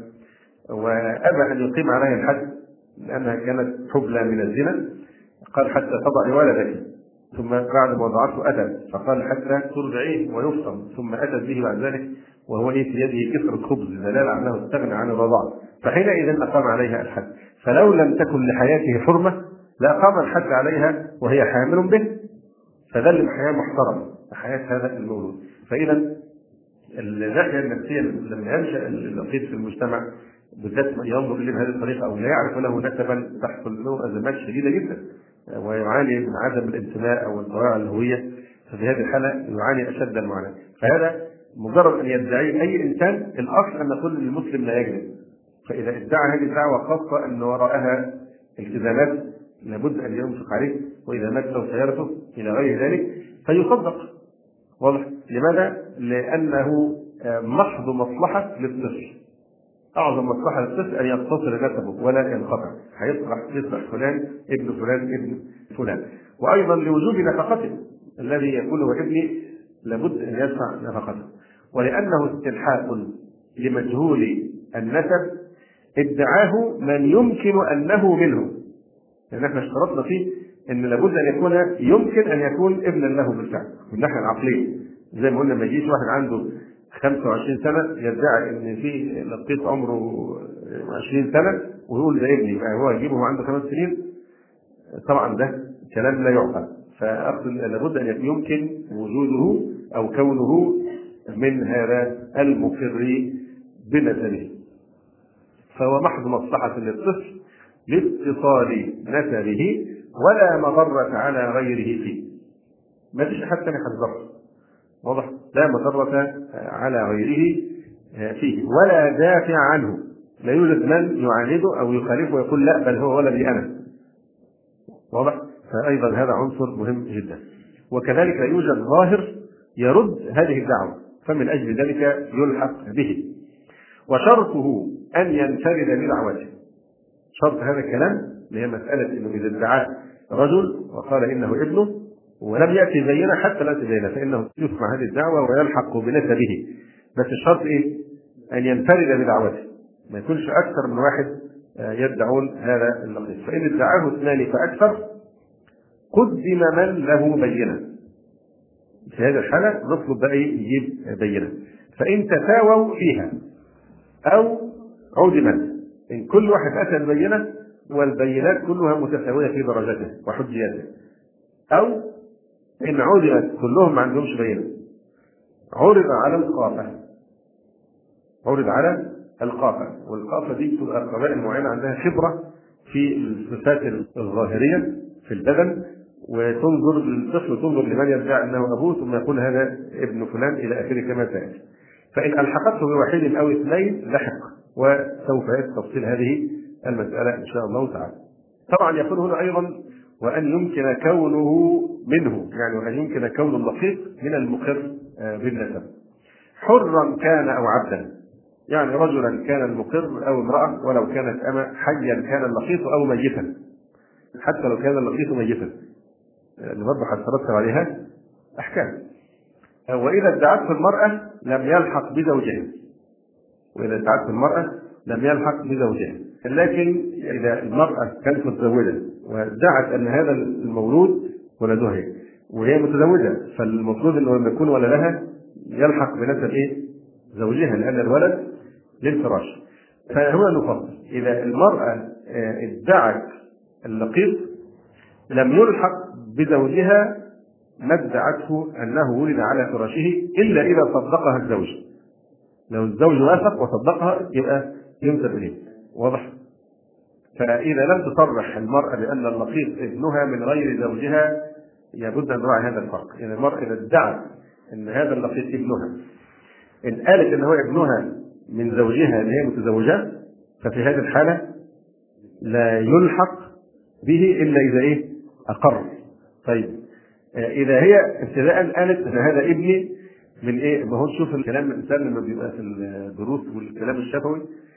وأبى أن يقيم عليها الحد لأنها كانت حبلى من الزنا، قال حتى تضعي ولدك، ثم بعد ما وضعته أتت فقال حتى ترضعيه ويفطم، ثم أتت به بعد ذلك وهو في يده كسر الخبز دلالة أنه استغنى عن الرضاعة، فحينئذ أقام عليها الحد. فلو لم تكن لحياته حرمة لأقام الحد عليها وهي حامل به، فدل الحياة محترمة حياة هذا المولود. فإذا الناحية النفسية لما ينشأ اللقيط في المجتمع بالذات ينظر إليه بهذه الطريقة أو لا يعرف له نسبا تحصل له أزمات شديدة جدا ويعاني من عدم الانتماء أو انطلاع الهوية، ففي هذه الحالة يعاني أشد المعاناة. فهذا مجرد أن يدعي أي إنسان الأصل أن كل المسلم لا يكذب، فإذا ادعى هذه الدعوة خاصة أن وراءها التزامات لابد أن ينفق عليه، وإذا مات سوف يرثه إلى غير ذلك فيصدق. واضح؟ لماذا؟ لأنه محض مصلحة للطفل، أعظم مصلحة للطفل أن يقتصر نسبه ولا ينقطع، هيصبح يصبح فلان ابن فلان ابن فلان. وأيضا لوجوب نفقته، الذي يقول هو ابني لابد أن يدفع نفقته، ولأنه استلحاق لمجهول النسب ادعاه من يمكن أنه منه، لأن احنا اشترطنا فيه أن لابد أن يكون يمكن أن يكون ابنا له بالفعل من الناحية العقلية. زي ما قلنا ما يجيش واحد عنده خمسة وعشرين سنة يدعي ان في لقيط عمره عشرين سنة ويقول ده ابني، يبقى هو يجيبه عنده خمس سنين، طبعا ده كلام لا يعقل. فأقصد لابد أن يمكن وجوده أو كونه من هذا المقر بنسبه، فهو محض مصلحة للطفل لاتصال نسبه ولا مضرة على غيره فيه، ما فيش حتى يحذره. واضح؟ لا مضرة على غيره فيه ولا دافع عنه، لا يوجد من يعانده أو يخالفه ويقول لا بل هو ولدي أنا. واضح؟ فأيضا هذا عنصر مهم جدا. وكذلك لا يوجد ظاهر يرد هذه الدعوة، فمن أجل ذلك يلحق به. وشرطه أن ينفرد بدعوته. شرط هذا الكلام اللي هي مسألة إنه إذا ادعاه رجل وقال إنه ابنه ولم يأتي بينة حتى لا تبين فإنه يسمع هذه الدعوة ويلحق بنسبه، بس الشرط إيه؟ أن ينفرد بدعوته، ما يكونش أكثر من واحد يدعون هذا اللقيط. فإن ادعاه اثنان فأكثر قدم من له بينة، في هذه الحالة نطلب بقى يجيب بينة. فإن تساووا فيها أو عدمت، إن كل واحد أتى البينة والبينات كلها متساوية في درجته وحجيته، أو إن عدمت كلهم ما عندهمش بينة، عرض على القافة، عرض على القافة، والقافة دي بتبقى قبائل معينة عندها خبرة في الصفات الظاهرية في البدن، وتنظر للطفل وتنظر لمن يدعي أنه أبوه ثم يقول هذا ابن فلان إلى آخره كما سيأتي. فإن ألحقته بواحد أو اثنين لحق، وسوف يأتي تفصيل هذه المسألة إن شاء الله تعالى. طبعا يقول هنا أيضا وأن يمكن كونه منه، يعني وأن يمكن كون اللقيط من المقر بالنسب حرا كان أو عبدا، يعني رجلا كان المقر أو امرأة، ولو كانت أما حيا كان اللقيط أو ميتا، حتى لو كان اللقيط ميتا اللي برضه هتترتب عليها أحكام. وإذا ادعته المرأة لم يلحق بزوجها، وإذا ادعته المرأة لم يلحق بزوجها. لكن إذا المرأة كانت متزوجة وادعت أن هذا المولود ولدها وهي متزوجة، فالمفروض أنه لما يكون ولدها يلحق بنسب إيه؟ زوجها، لأن الولد للفراش. فهنا نفصل، إذا المرأة ادعت اللقيط لم يلحق بزوجها ما ادعته أنه ولد على فراشه إلا إذا صدقها الزوج. لو الزوج وافق وصدقها يبقى ينسب إليه. واضح؟ فإذا لم تصرح المرأة بأن اللقيط ابنها من غير زوجها لابد أن نراعي هذا الفرق. يعني المرأة إذا ادعت أن هذا اللقيط ابنها، إن قالت أن هو ابنها من زوجها اللي هي متزوجة، ففي هذه الحالة لا يلحق به إلا إذا إيه؟ أقر. طيب إذا هي ابتداء قالت أن هذا ابني من إيه؟ ما هو نشوف الكلام الإنسان لما بيبقى في الدروس والكلام الشفوي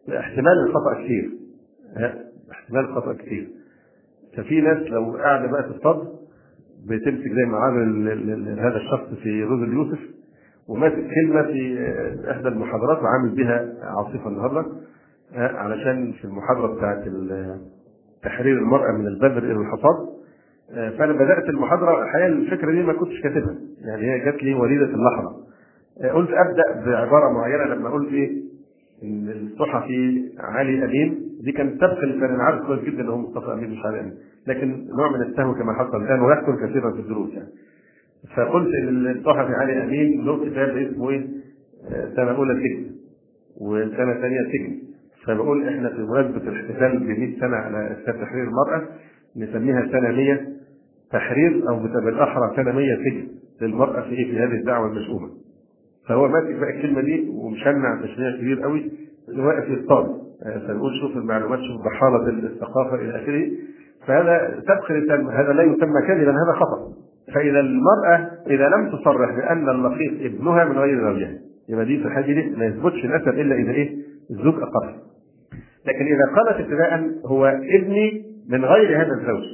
احتمال الخطأ كثير، احتمال الخطأ كثير. ففي ناس لو قاعدة بقى تصطاد بتمسك زي ما عمل هذا الشخص في روز اليوسف، وماسك كلمة في إحدى المحاضرات وعامل بها عاصفة النهارده علشان في المحاضرة بتاعت تحرير المرأة من البذر إلى الحصاد. فأنا بدأت المحاضرة الحقيقة الفكرة دي ما كنتش كاتبها، يعني هي جات لي وليدة اللحظة. قلت أبدأ بعبارة معينة لما قلت إيه إن الصحفي علي أمين، دي كانت سبق اللي كان عارف كويس جدا إن هو مصطفى أمين مش علي أمين، لكن نوع من السهو كما حصل الآن ويحصل كثيرا في الدروس يعني. فقلت ان الصحفي علي امين له كتاب اسمه ايه؟ سنه اولى سجن وسنه ثانيه سجن. فبقول احنا في مناسبه الاحتفال ب مئة سنه على كتاب تحرير المراه نسميها سنه مئة تحرير، او بالاحرى سنه مئة سجن للمراه في ايه؟ في هذه الدعوه المشؤومه. فهو ماسك بقى الكلمه دي ومشنع تشنيع كبير قوي، واقف يصطاد. فنقول شوف المعلومات، شوف ضحاله الثقافه الى اخره. فهذا سبق لسان، هذا لا يسمى كذبا، هذا خطأ. فإذا المرأة إذا لم تصرح بأن اللقيط ابنها من غير زوجها، يبقى دي في الحاجة دي ما يثبتش النسب إلا إذا إيه؟ الزوج أقر. لكن إذا قالت ابتداء هو ابني من غير هذا الزوج،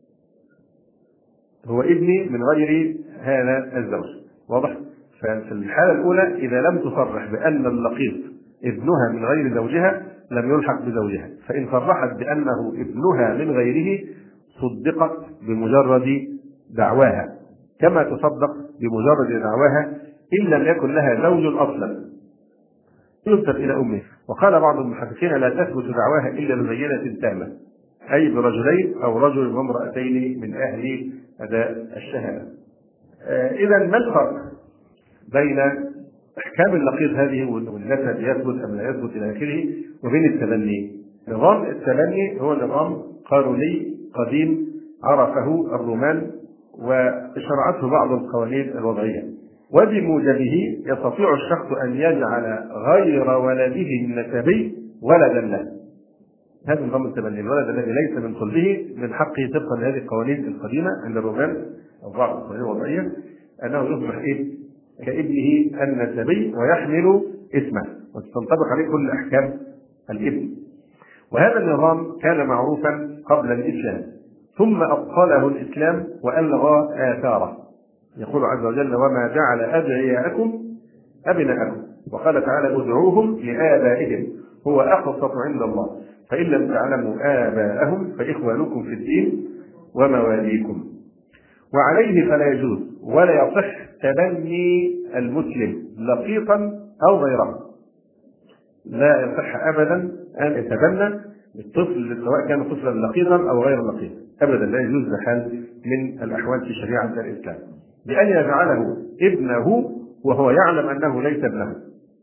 هو ابني من غير هذا الزوج، واضح؟ ففي الحالة الأولى إذا لم تصرح بأن اللقيط ابنها من غير زوجها لم يلحق بزوجها، فإن صرحت بأنه ابنها من غيره صدقت بمجرد دعواها، كما تصدق بمجرد دعواها إن لم يكن لها زوج أصلا ينسب إلى أمه. وقال بعض المحققين لا تثبت دعواها إلا ببينة تامة، أي برجلين أو رجل وامرأتين من أهل أداء الشهادة. آه إذا ما الفرق بين أحكام اللقيط هذه والنسب يثبت أم لا يثبت إلى آخره وبين التبني؟ نظام التبني هو نظام قانوني قديم عرفه الرومان وشرعته بعض القوانين الوضعية، وبموجبه يستطيع الشخص أن يجعل غير ولده النسبي ولدا له. هذا نظام التبني، الولد الذي ليس من صلبه من حقه طبقا لهذه القوانين القديمة عند الرومان أو بعض القوانين الوضعية أنه يصبح إيه؟ كابنه النسبي ويحمل اسمه وتنطبق عليه كل أحكام الابن. وهذا النظام كان معروفا قبل الإسلام، ثم أبطله الإسلام وألغى آثاره. يقول عز وجل وما جعل أدعياءكم أبناءكم، وقال تعالى ادعوهم لآبائهم هو أقسط عند الله فإن لم تعلموا آباءهم فإخوانكم في الدين ومواليكم. وعليه فلا يجوز ولا يصح تبني المسلم لقيطا أو غيره، لا يصح أبدا أن يتبنى الطفل سواء كان طفلا لقيطا أو غير لقيط، أبدا لا يجوز بحال من الأحوال في شريعة الإسلام، بأن يجعله ابنه وهو يعلم أنه ليس ابنه،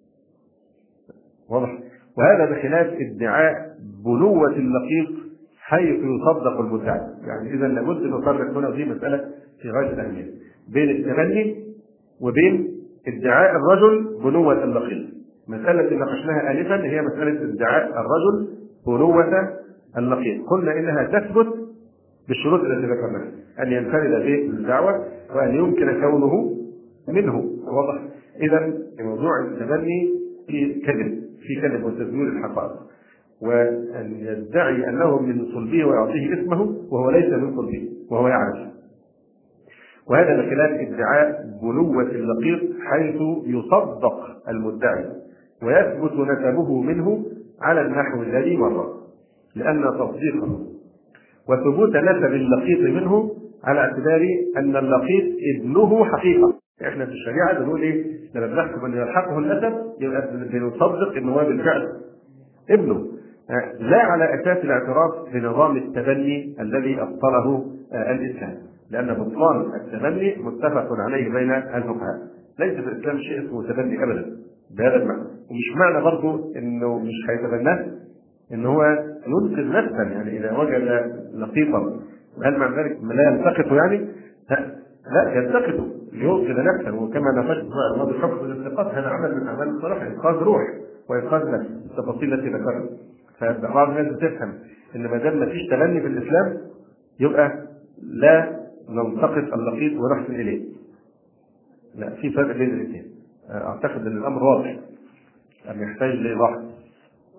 واضح؟ وهذا بخلاف ادعاء بنوة اللقيط حيث يصدق المدعي. يعني إذا لابد نفرق هنا، دي مسألة في غاية الأهمية بين التبني وبين ادعاء الرجل بنوة اللقيط. مسألة اللي ناقشناها آنفا هي مسألة ادعاء الرجل بنوة اللقيط، قلنا إنها تثبت بالشروط التي ذكرناها، أن ينفرد بالدعوة وأن يمكن كونه منه، واضح؟ إذا موضوع التبني في كذب، في كذب وتزوير الحقائق، وأن يدعي أنه من صلبه ويعطيه اسمه وهو ليس من صلبه وهو يعرف. وهذا بخلاف ادعاء بنوة اللقيط حيث يصدق المدعي ويثبت نسبه منه على النحو الذي مر، لأن تصديقه وثبوت نسب اللقيط منه على اعتبار أن اللقيط ابنه حقيقة. احنا في الشريعة بنقول ايه؟ لما بنحكم أن يلحقه النسب يبقى بنصدق أنه هو بالفعل ابنه، لا على أساس الاعتراف بنظام التبني الذي أبطله الإسلام، لأن بطلان التبني متفق عليه بين الفقهاء. ليس في الإسلام شيء اسمه تبني أبدا بهذا المعنى، ومش معنى برضه إنه مش هيتبناه إن هو ينقذ نفسا، يعني إذا وجد لقيطا هل معنى ذلك لا يلتقط؟ يعني لا يلتقط لينقذ نفسا، وكما نفذت الماضي الحكم بالالتقاط هذا عمل من أعمال الصلاح، إنقاذ روح وإنقاذ نفس، التفاصيل التي ذكرنا. فبعض الناس بتفهم إن ما دام ما فيش تبني في الإسلام يبقى لا نلتقط اللقيط ونحسن إليه. لا، في فرق بين الاثنين. أعتقد أن الأمر واضح أم يحتاج لإيضاح؟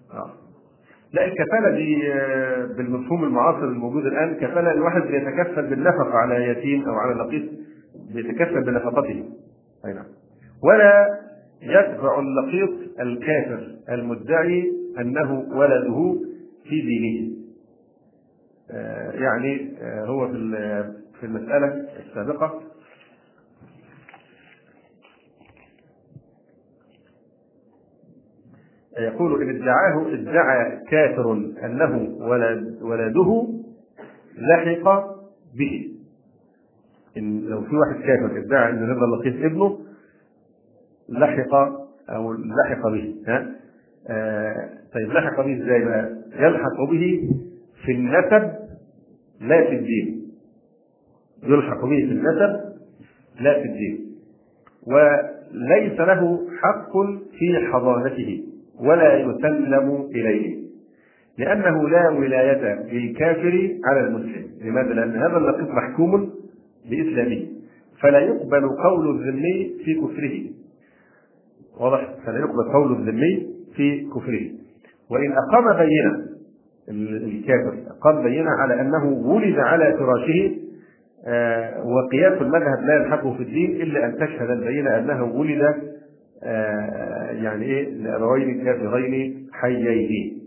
آه. لا، الكفالة دي بالمفهوم المعاصر الموجود الآن كفالة الواحد بيتكفل بالنفقة على يتيم أو على لقيط، بيتكفل بنفقته. أي نعم. ولا يتبع اللقيط الكافر المدعي أنه ولده في دينه. آه يعني آه هو في في المسألة السابقة يقول إن ادعاه ادعى كافر أنه ولد ولده لحق به. إن لو في واحد كافر ادعى أن هذا اللقيط ابنه لحق أو لحق به. ها؟ آه طيب لحق به إزاي بقى؟ يلحق به في النسب لا في الدين. يلحق به في النسب لا في الدين، وليس له حق في حضانته ولا يسلم إليه، لأنه لا ولاية للكافر على المسلم. لماذا؟ لأن هذا اللقيط محكوم بإسلامه، فلا يقبل قول الذمي في كفره. واضح؟ فلا يقبل قول الذمي في كفره. وإن أقام بينة، الكافر أقام بينة على أنه ولد على فراشه، آه وقياس المذهب لا يلحقه في الدين إلا أن تشهد البينة أنه ولد آه يعني إيه لأبوين كافرين حيين.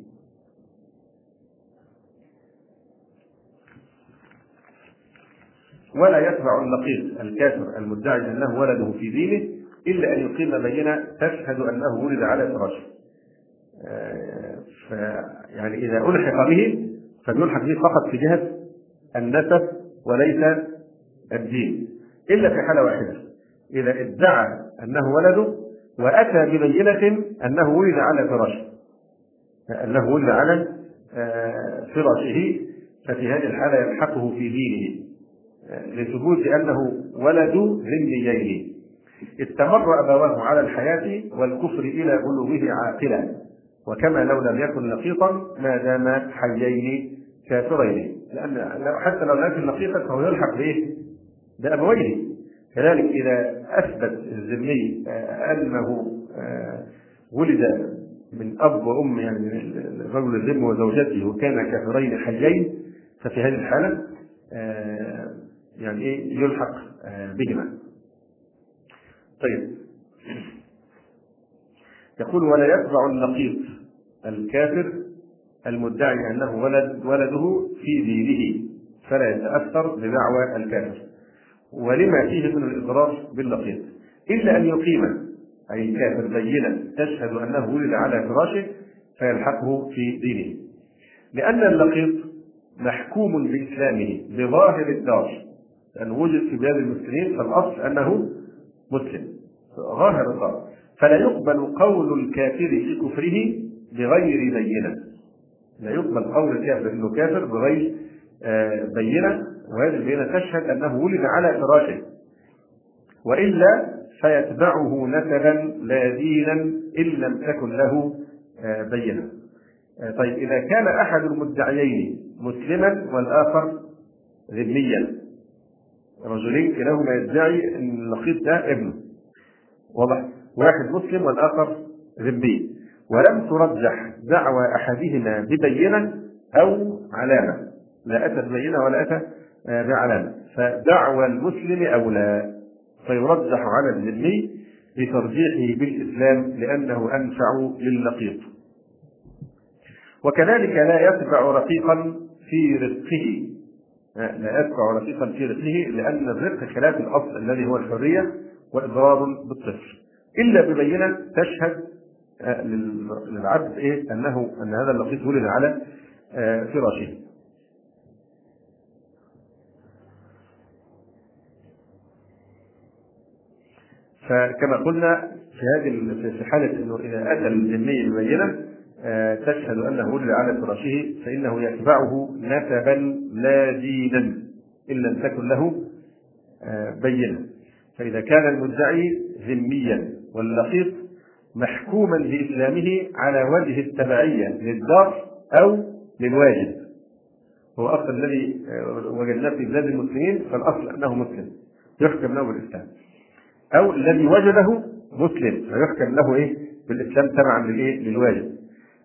ولا يتبع اللقيط الكافر المدعي أنه ولده في دينه إلا أن يقيم بينة تشهد أنه ولد على فراشه. آه يعني إذا ألحق به فبيلحق به فقط في جهة النسب وليس الدين، إلا في حالة واحدة: إذا ادعى أنه ولده وأتى ببينة أنه ولد على فراشه، أنه ولد على فراشه، ففي هذه الحالة يلحقه في دينه لثبوت أنه ولد ذميين استمر أبواه على الحياة والكفر إلى بلوغه عاقلا، وكما لو لم يكن لقيطا ما دام حيين كافرين، لأن حتى لو لم يكن لقيطا فهو يلحق بإيه؟ بأبويه. كذلك إذا أثبت الذمي أنه ولد من أب وأم، يعني من الرجل الذم وزوجته، وكان كافرين حيين، ففي هذه الحالة يعني إيه يلحق بهما. طيب، يقول: ولا يتبع اللقيط الكافر المدعي أنه ولد ولده في دينه فلا يتأثر بدعوى الكافر ولما فيه من الإضرار باللقيط، إلا أن يقيم أي الكافر بينة تشهد أنه ولد على فراشه فيلحقه في دينه، لأن اللقيط محكوم بإسلامه بظاهر الدار، لأنه وجد في بلاد المسلمين فالأصل أنه مسلم ظاهر الدار، فلا يقبل قول الكافر في كفره بغير بينة. لا يقبل قول الكافر أنه كافر بغير بينة، وهذه البينة تشهد أنه ولد على فراشه، وإلا فيتبعه نسبا لا دينا إن لم تكن له بينة. طيب، إذا كان أحد المدعيين مسلما والآخر ذميا، رجلين كلاهما يدعي أن اللقيط ده ابنه، واضح، واحد مسلم والآخر ذمي، ولم ترجح دعوى أحدهما ببينة أو علامة، لا أتى ببينة ولا أتى بعلامة، فدعوى المسلم أولى، فيرجح على الذمي بترجيحه بالإسلام لأنه أنفع لللقيط. وكذلك لا يتبع رقيقا في رزقه، لا يتبع رقيقا في رزقه لأن الرزق خلاف الأصل الذي هو الحرية وإضرار بالطفل، إلا ببينة تشهد للعبد إيه أنه أن هذا اللقيط ولد على فراشه. فكما قلنا في هذه في حالة أنه إذا أتى الذمي ببينة تشهد أنه ولد على فراشه فإنه يتبعه نسبا لا دينا إن لم تكن له بينة. فإذا كان المدعي ذميا واللقيط محكوما بإسلامه على وجه التبعية للدار أو للواجب، هو أصل الذي وجدناه في بلاد المسلمين فالأصل أنه مسلم يحكم له بالإسلام، أو الذي وجده مسلم فيحكم له إيه بالإسلام تبعا للإيه للواجب،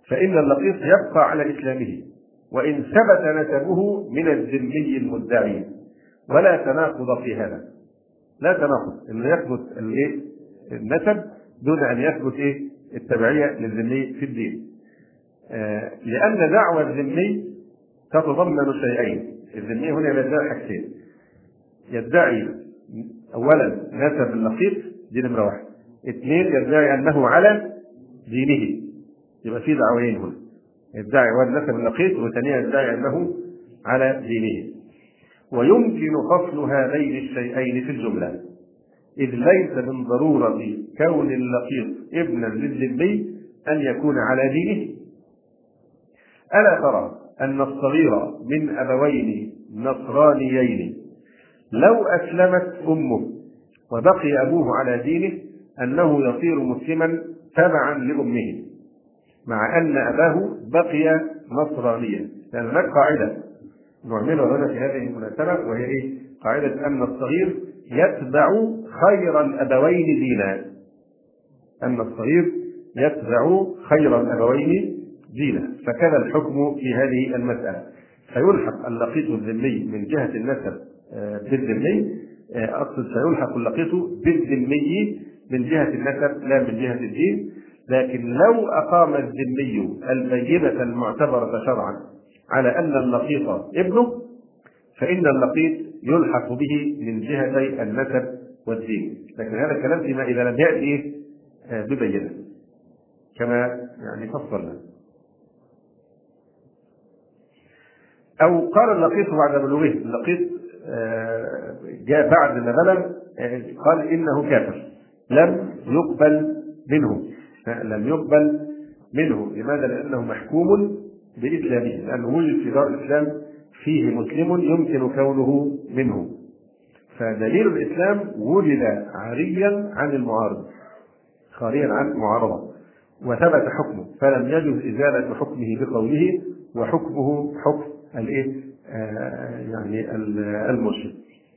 فإن اللقيط يبقى على إسلامه وإن ثبت نسبه من الذمي المدعي، ولا تناقض في هذا. لا تناقض إنه يثبت الإيه؟ النسب دون أن يثبت إيه؟ التبعية للذمي في الدين. آه لأن دعوى الذمي تتضمن شيئين. الذمي هنا يدعي حاجتين: يدعي أولا نسب اللقيط، دي نمرة واحد. اثنين، يدعي أنه على دينه. يبقى في دعوين هنا: يدعي أولا نسب اللقيط، وثانيا يدعي أنه على دينه. ويمكن فصل هذين الشيئين في الجملة، إذ ليس من ضرورة كون اللقيط ابنا للذمي أن يكون على دينه. ألا ترى أن الصغير من أبوين نصرانيين لو أسلمت أمه وبقي أبوه على دينه أنه يصير مسلما تبعا لأمه، مع أن أباه بقي نصرانيا؟ لأن هناك قاعدة نعملها هنا في هذه المناسبة، وهي إيه؟ قاعدة أن الصغير يتبع خير الأبوين دينا. أن الصغير يتبع خير الأبوين دينا. فكان الحكم في هذه المسألة. فيلحق اللقيط الذمي من جهة النسب بالذمي، أقصد سيلحق اللقيط بالذمي من جهة النسب لا من جهة الدين. لكن لو أقام الذمي البينة المعتبرة شرعا على أن اللقيط ابنه، فإن اللقيط يلحق به من جهتي النسب والدين. لكن هذا الكلام فيما إذا لم يأتي ببينة كما يعني فصلنا. أو قال اللقيط بعد بلوغه، اللقيط جاء بعد ما بلغ قال إنه كافر، لم يقبل منه لم يقبل منه لماذا؟ لأنه محكوم بإسلامه، لأنه وجد في دار الإسلام فيه مسلم يمكن كونه منه. فدليل الإسلام وجد عاريا عن المعارض، خاليا عن المعارضة، وثبت حكمه، فلم يجوز إزالة حكمه بقوله وحكمه حكم الإيه؟ آه يعني المرشد.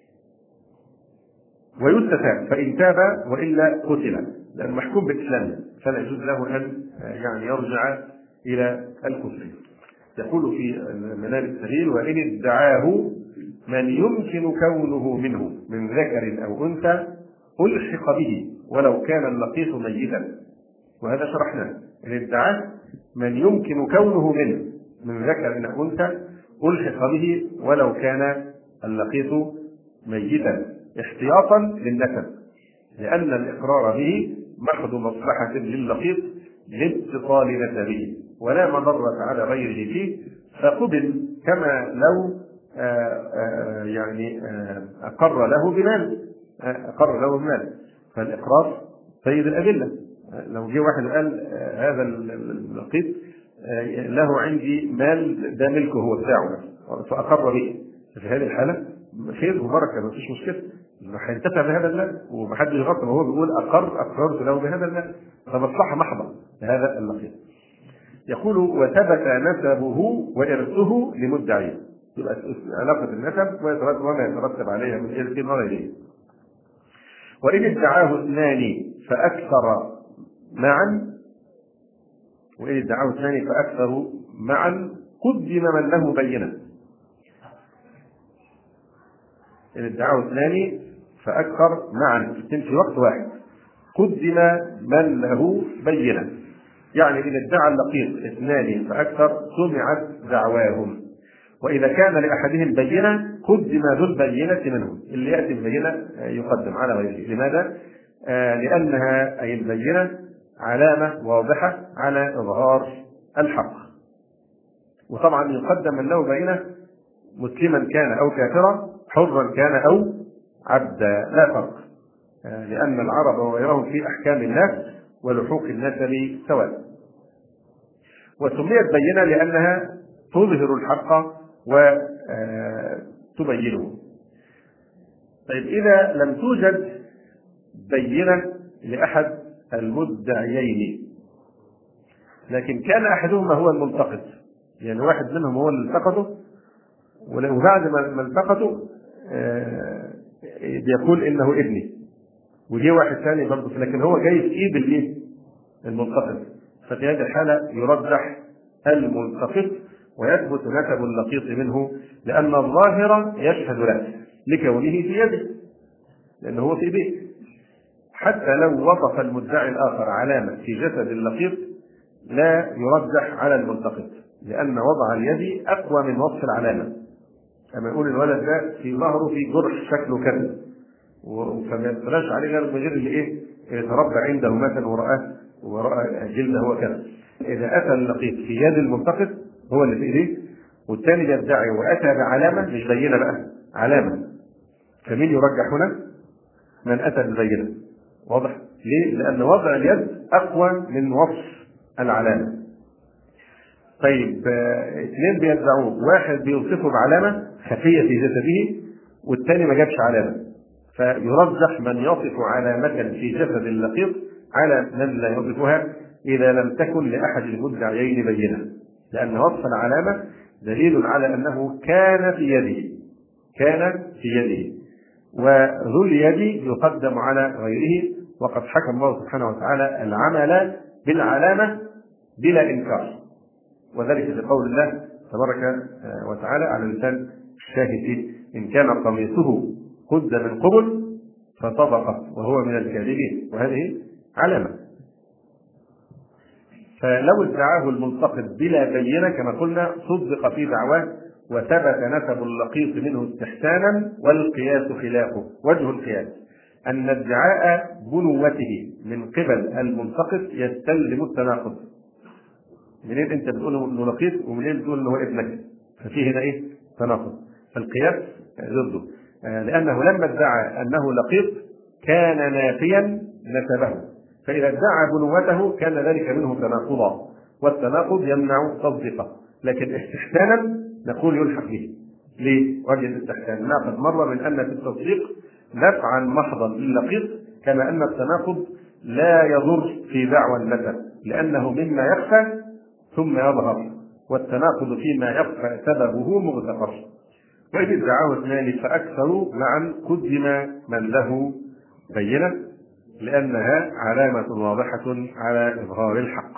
ويستتاب فإن تاب وإلا قتل، لأنه محكوم بالإسلام فلا يجوز له أن يعني يرجع إلى الكفر. يقول في منار السبيل: وإن ادعاه من يمكن كونه منه من ذكر أو أنثى ألحق به ولو كان اللقيط ميتا. وهذا شرحناه. إن ادعاه من يمكن كونه منه من ذكر أو أنثى ألحق به ولو كان اللقيط ميتا، احتياطا للنسب، لأن الإقرار به محض مصلحة للقيط لاتصال نسبه ولا مضرة على غيره فيه، فقبل كما لو آآ آآ يعني آآ أقر له بمال أقر له بمال. فالإقرار سيد الأدلة. لو جه واحد قال هذا اللقيط له عندي مال ده ملكه هو بتاعه فأقر به، في هذه الحالة خير وبركة، ما فيش مشكلة، هينتفع بهذا المال ومحدش غلط، وهو بيقول أقر أقررت له بهذا المال، فمصلحة محضة لهذا اللقيط. يقول: وثبت نسبه وإرثه لمدعيه. يبقى علاقة النسب وما يترتب عليها من إرث وغيره. وإن ادعاه اثنان فأكثر معا وإن ادعاه اثنان فأكثر معا قدم من له بينة. إن ادعاه اثنان فأكثر معا في وقت واحد قدم من له بينة. يعني إن ادعى اللقيط اثنان فأكثر سمعت دعواهم، وإذا كان لأحدهم بينة قدم ذو البينة منهم. اللي يأتي البينة يقدم على غيره. لماذا؟ آه لأنها أي البينة علامة واضحة على إظهار الحق. وطبعا يقدم من له بينة مسلما كان أو كافرا، حرا كان أو عبدا، لا فرق، آه لأن العرب وغيرهم في أحكام الناس ولحوق النسب سواء. وسميت بينة لأنها تظهر الحق وتبينه. طيب إذا لم توجد بينة لأحد المدعيين، لكن كان أحدهما هو الملتقط، يعني واحد منهم هو اللي التقطه، وبعد ما التقطه بيقول إنه ابني، وجي واحد ثاني برضه لكن هو جاي في إيد الإيه؟ الملتقط. ففي هذه الحالة يرجح الملتقط ويثبت نسب اللقيط منه، لأن الظاهر يشهد له لكونه في يده، لأنه هو في بيت. حتى لو وصف المدعي الآخر علامة في جسد اللقيط لا يرجح على الملتقط، لأن وضع اليد أقوى من وصف العلامة. كما يقول الولد ده في ظهره في جرح شكله كذا، فما يطلعش عليه غير المجرد اللي ايه يتربى عنده مثلا ورآه ورأى جلده هو كذا. إذا أتى اللقيط في يد الملتقط هو اللي في إيديه، والثاني يدعي وأتى بعلامة مش بينة بقى، علامة، فمين يرجح هنا؟ من أتى بالبينة. واضح؟ ليه؟ لأن وضع اليد أقوى من وصف العلامة. طيب اثنين بيدعوه، واحد بيوصفه بعلامة خفية في جسده والثاني ما جابش علامة، فيرجح من يصف علامة في جسد اللقيط على من لا يصفها إذا لم تكن لأحد المدعيين بينة، لأن وصف العلامة دليل على أنه كان في يده، كان في يده، وذو اليد يقدم على غيره. وقد حكم الله سبحانه وتعالى العمل بالعلامة بلا إنكار، وذلك في قول الله تبارك وتعالى على لسان الشاهد: إن كان قميصه قد من قبل فصدق وهو من الكاذبين، وهذه علامة. فلو ادعاه الملتقط بلا بينة كما قلنا صدق في دعواه وثبت نسب اللقيط منه استحسانا، والقياس خلافه. وجه القياس أن ادعاء بنوته من قبل الملتقط يستلزم التناقض. منين انت بتقول انه لقيط ومنين بتقول انه هو ابنك؟ ففيه هنا ايه؟ تناقض. فالقياس ضده، لانه لما ادعى انه لقيط كان نافيا نسبه، فاذا ادعى بنوته كان ذلك منه تناقضا، والتناقض يمنع تصديقه. لكن استحسانا نقول يلحق به. ليه؟ وجه الاستحسان ناقض مره من ان في التصديق نفعا محضا للقيط، كما ان التناقض لا يضر في دعوى النسب، لانه مما يخفى ثم يظهر، والتناقض فيما يخفى سببه مغتفر. وإذ ادعاه اثنان فأكثر معا قدم من له بينة، لأنها علامة واضحة على إظهار الحق.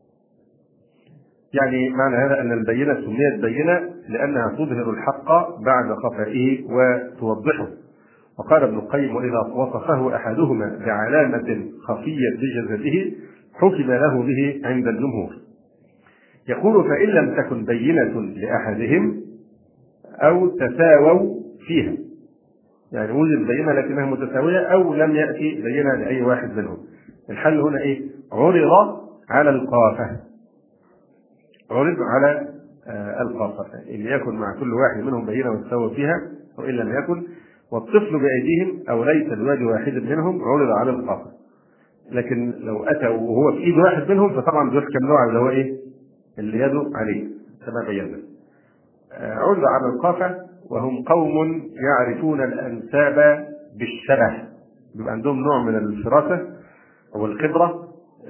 يعني معنى هذا أن البينة سميت بينة لأنها تظهر الحق بعد خفائه وتوضحه. وقال ابن القيم: وإذا وصفه أحدهما بعلامة خفية بجسده حكم له به عند الجمهور. يقول: فإن لم تكن بينة لأحدهم أو تساووا فيها، يعني وجد بينة لكنها متساوية، أو لم يأتي بينة لأي واحد منهم. الحل هنا إيه؟ عرض على القافة، عرض على آه القافة، إن يكن مع كل واحد منهم بينة وتساووا فيها، وإن لم يكن، والطفل بأيديهم أو ليس بواد واحد منهم عرض على القافة. لكن لو أتى وهو في إيد واحد منهم فطبعا بيحكم نوع اللي هو إيه؟ اللي يده عليه كما بينا. عرض على القافة وهم قوم يعرفون الأنساب بالشبه، بيبقى عندهم نوع من الفراسة أو الخبرة،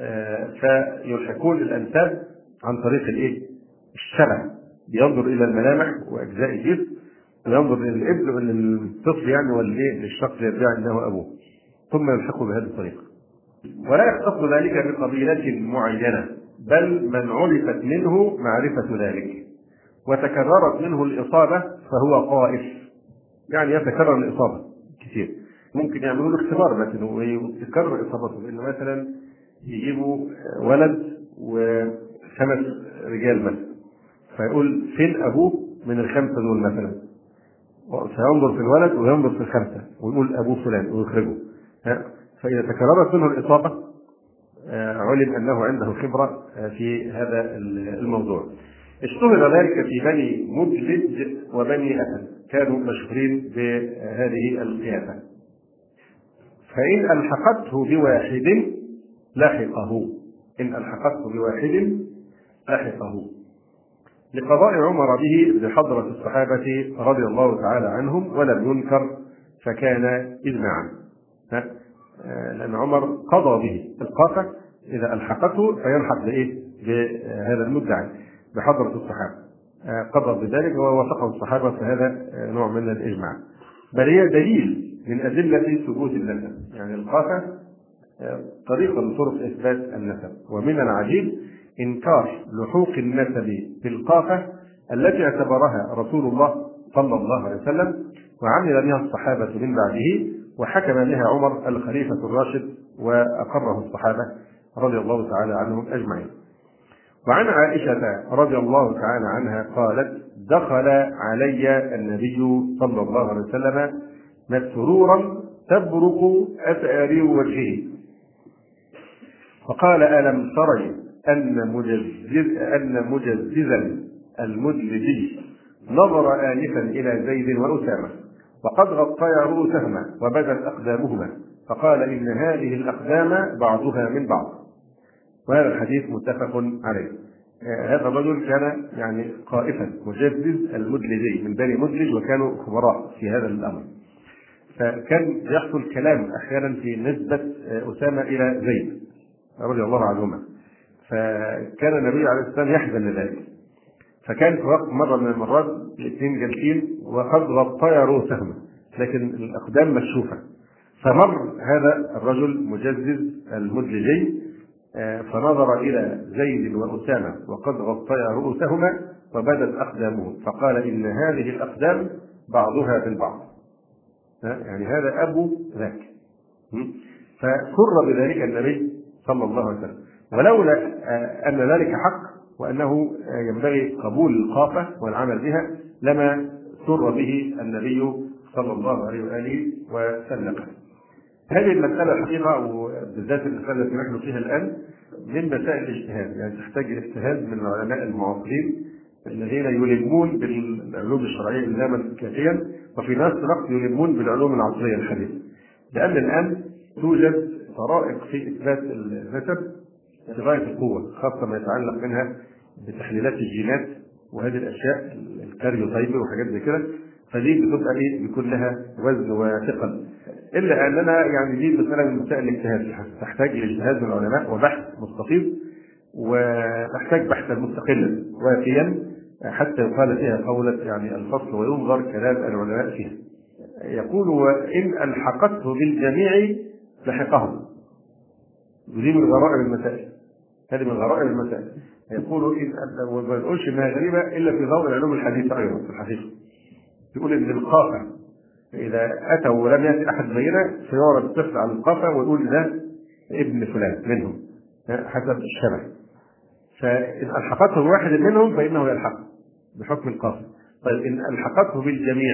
فيلحقون الأنساب عن طريق الإيه؟ الشبه، ينظر إلى الملامح وأجزاء الجسم وينظر إلى الابن وللطفل يعني والليه للشخص يدعي أنه أبوه، ثم يلحقه بهذه الطريقة. ولا يختص ذلك بقبيلة معينة، بل من عرفت منه معرفة ذلك وتكررت منه الإصابة فهو قائف، يعني يتكرر الإصابة كثير. ممكن يعملوا له اختبار مثلا ويتكرر إصابته، بأنه مثلا يجيبوا ولد وخمس رجال مثلا، فيقول فين أبوه من الخمسة دول مثلا، فينظر في الولد وينظر في الخمسة ويقول أبوه فلان ويخرجه. فإذا تكررت منه الإصابة علم أنه عنده خبرة في هذا الموضوع. اشتهر ذلك في بني مدلج وبني أسد، كانوا مشهورين بهذه القيافة. فإن ألحقته بواحد لحقه، إن ألحقته بواحد لحقه، لقضاء عمر به بحضرة الصحابة رضي الله تعالى عنهم ولم ينكر، فكان إجماعا، لأن عمر قضى به القافة إذا ألحقته فيلحق بإيه؟ بهذا المدعي بحضرة الصحابة، قضى بذلك ووافقه الصحابة، فهذا نوع من الإجماع، بل هي دليل من أدلة ثبوت النسب. يعني القافة طريقة من طرق إثبات النسب. ومن العجيب إنكار لحوق النسب بالقافة التي اعتبرها رسول الله صلى الله عليه وسلم وعمل بها الصحابة من بعده، وحكم بها عمر الخليفة الراشد وأقره الصحابة رضي الله تعالى عنهم أجمعين. وعن عائشة رضي الله تعالى عنها قالت: دخل علي النبي صلى الله عليه وسلم مسرورا تبرق أسارير وجهه، فقال: ألم تري أن مجزز أن مجززا المدلجي نظر آنفا إلى زيد وأسامة وقد غطيا رؤوسهما وبدت أقدامهما، فقال: إن هذه الأقدام بعضها من بعض. وهذا الحديث متفق عليه. هذا الرجل كان يعني قائفا مجزز المدلجي من بني مدلج، وكانوا خبراء في هذا الأمر، فكان يحصل كلام أحيانا في نسبة أسامة إلى زيد رضي الله عنهما، فكان النبي عليه الصلاة والسلام يحزن لذلك. فكان في وقت مرة من المرات الاثنين جالسين وقد غطيا رؤوسهما لكن الأقدام مكشوفة، فمر هذا الرجل مجزز المدلجي فنظر إلى زيد وأسامة وقد غطيا رؤوسهما وبدت أقدامهم، فقال: إن هذه الأقدام بعضها في البعض. يعني هذا أبو ذاك. فسر بذلك النبي صلى الله عليه وسلم، ولولا أن ذلك حق وأنه ينبغي قبول القافة والعمل بها لما سر به النبي صلى الله عليه وآله وسلم. هذه المسألة الحقيقة وبالذات المسألة التي نحن فيها الآن من مسائل الاجتهاد، يعني تحتاج الاجتهاد من العلماء المعاصرين الذين يلمون بالعلوم الشرعية إلزاما كافيا، وفي نفس الوقت يلمون بالعلوم العصرية الحديثة، لأن الآن توجد طرائق في إثبات النسب في غاية القوة، خاصة ما يتعلق منها بتحليلات الجينات وهذه الأشياء الكاريوتايب وحاجات زي كده، فدي بتبقى إيه بيكون لها وزن وثقل، إلا أننا يعني دي مسألة من مسائل الاجتهاد تحتاج إلى اجتهاد من العلماء وبحث مستفيض، وتحتاج بحثا مستقلا وافيا حتى يقال فيها قولة يعني الفصل وينظر كلام العلماء فيها. يقول: وإن ألحقته بالجميع لحقهم. ودي من غرائب المسائل، هذه من غرائب المسائل. يقول إن وما نقولش إنها غريبة إلا في ضوء العلوم الحديثة أيضا في الحقيقة. يقول إن القافة إذا أتوا ولم يأتي أحد بينه فيعرض الطفل على القافة ويقول ده ابن فلان منهم حسب الشبه، فإن ألحقته بواحد منهم فإنه يلحق بحكم القافة. طيب إن ألحقته بالجميع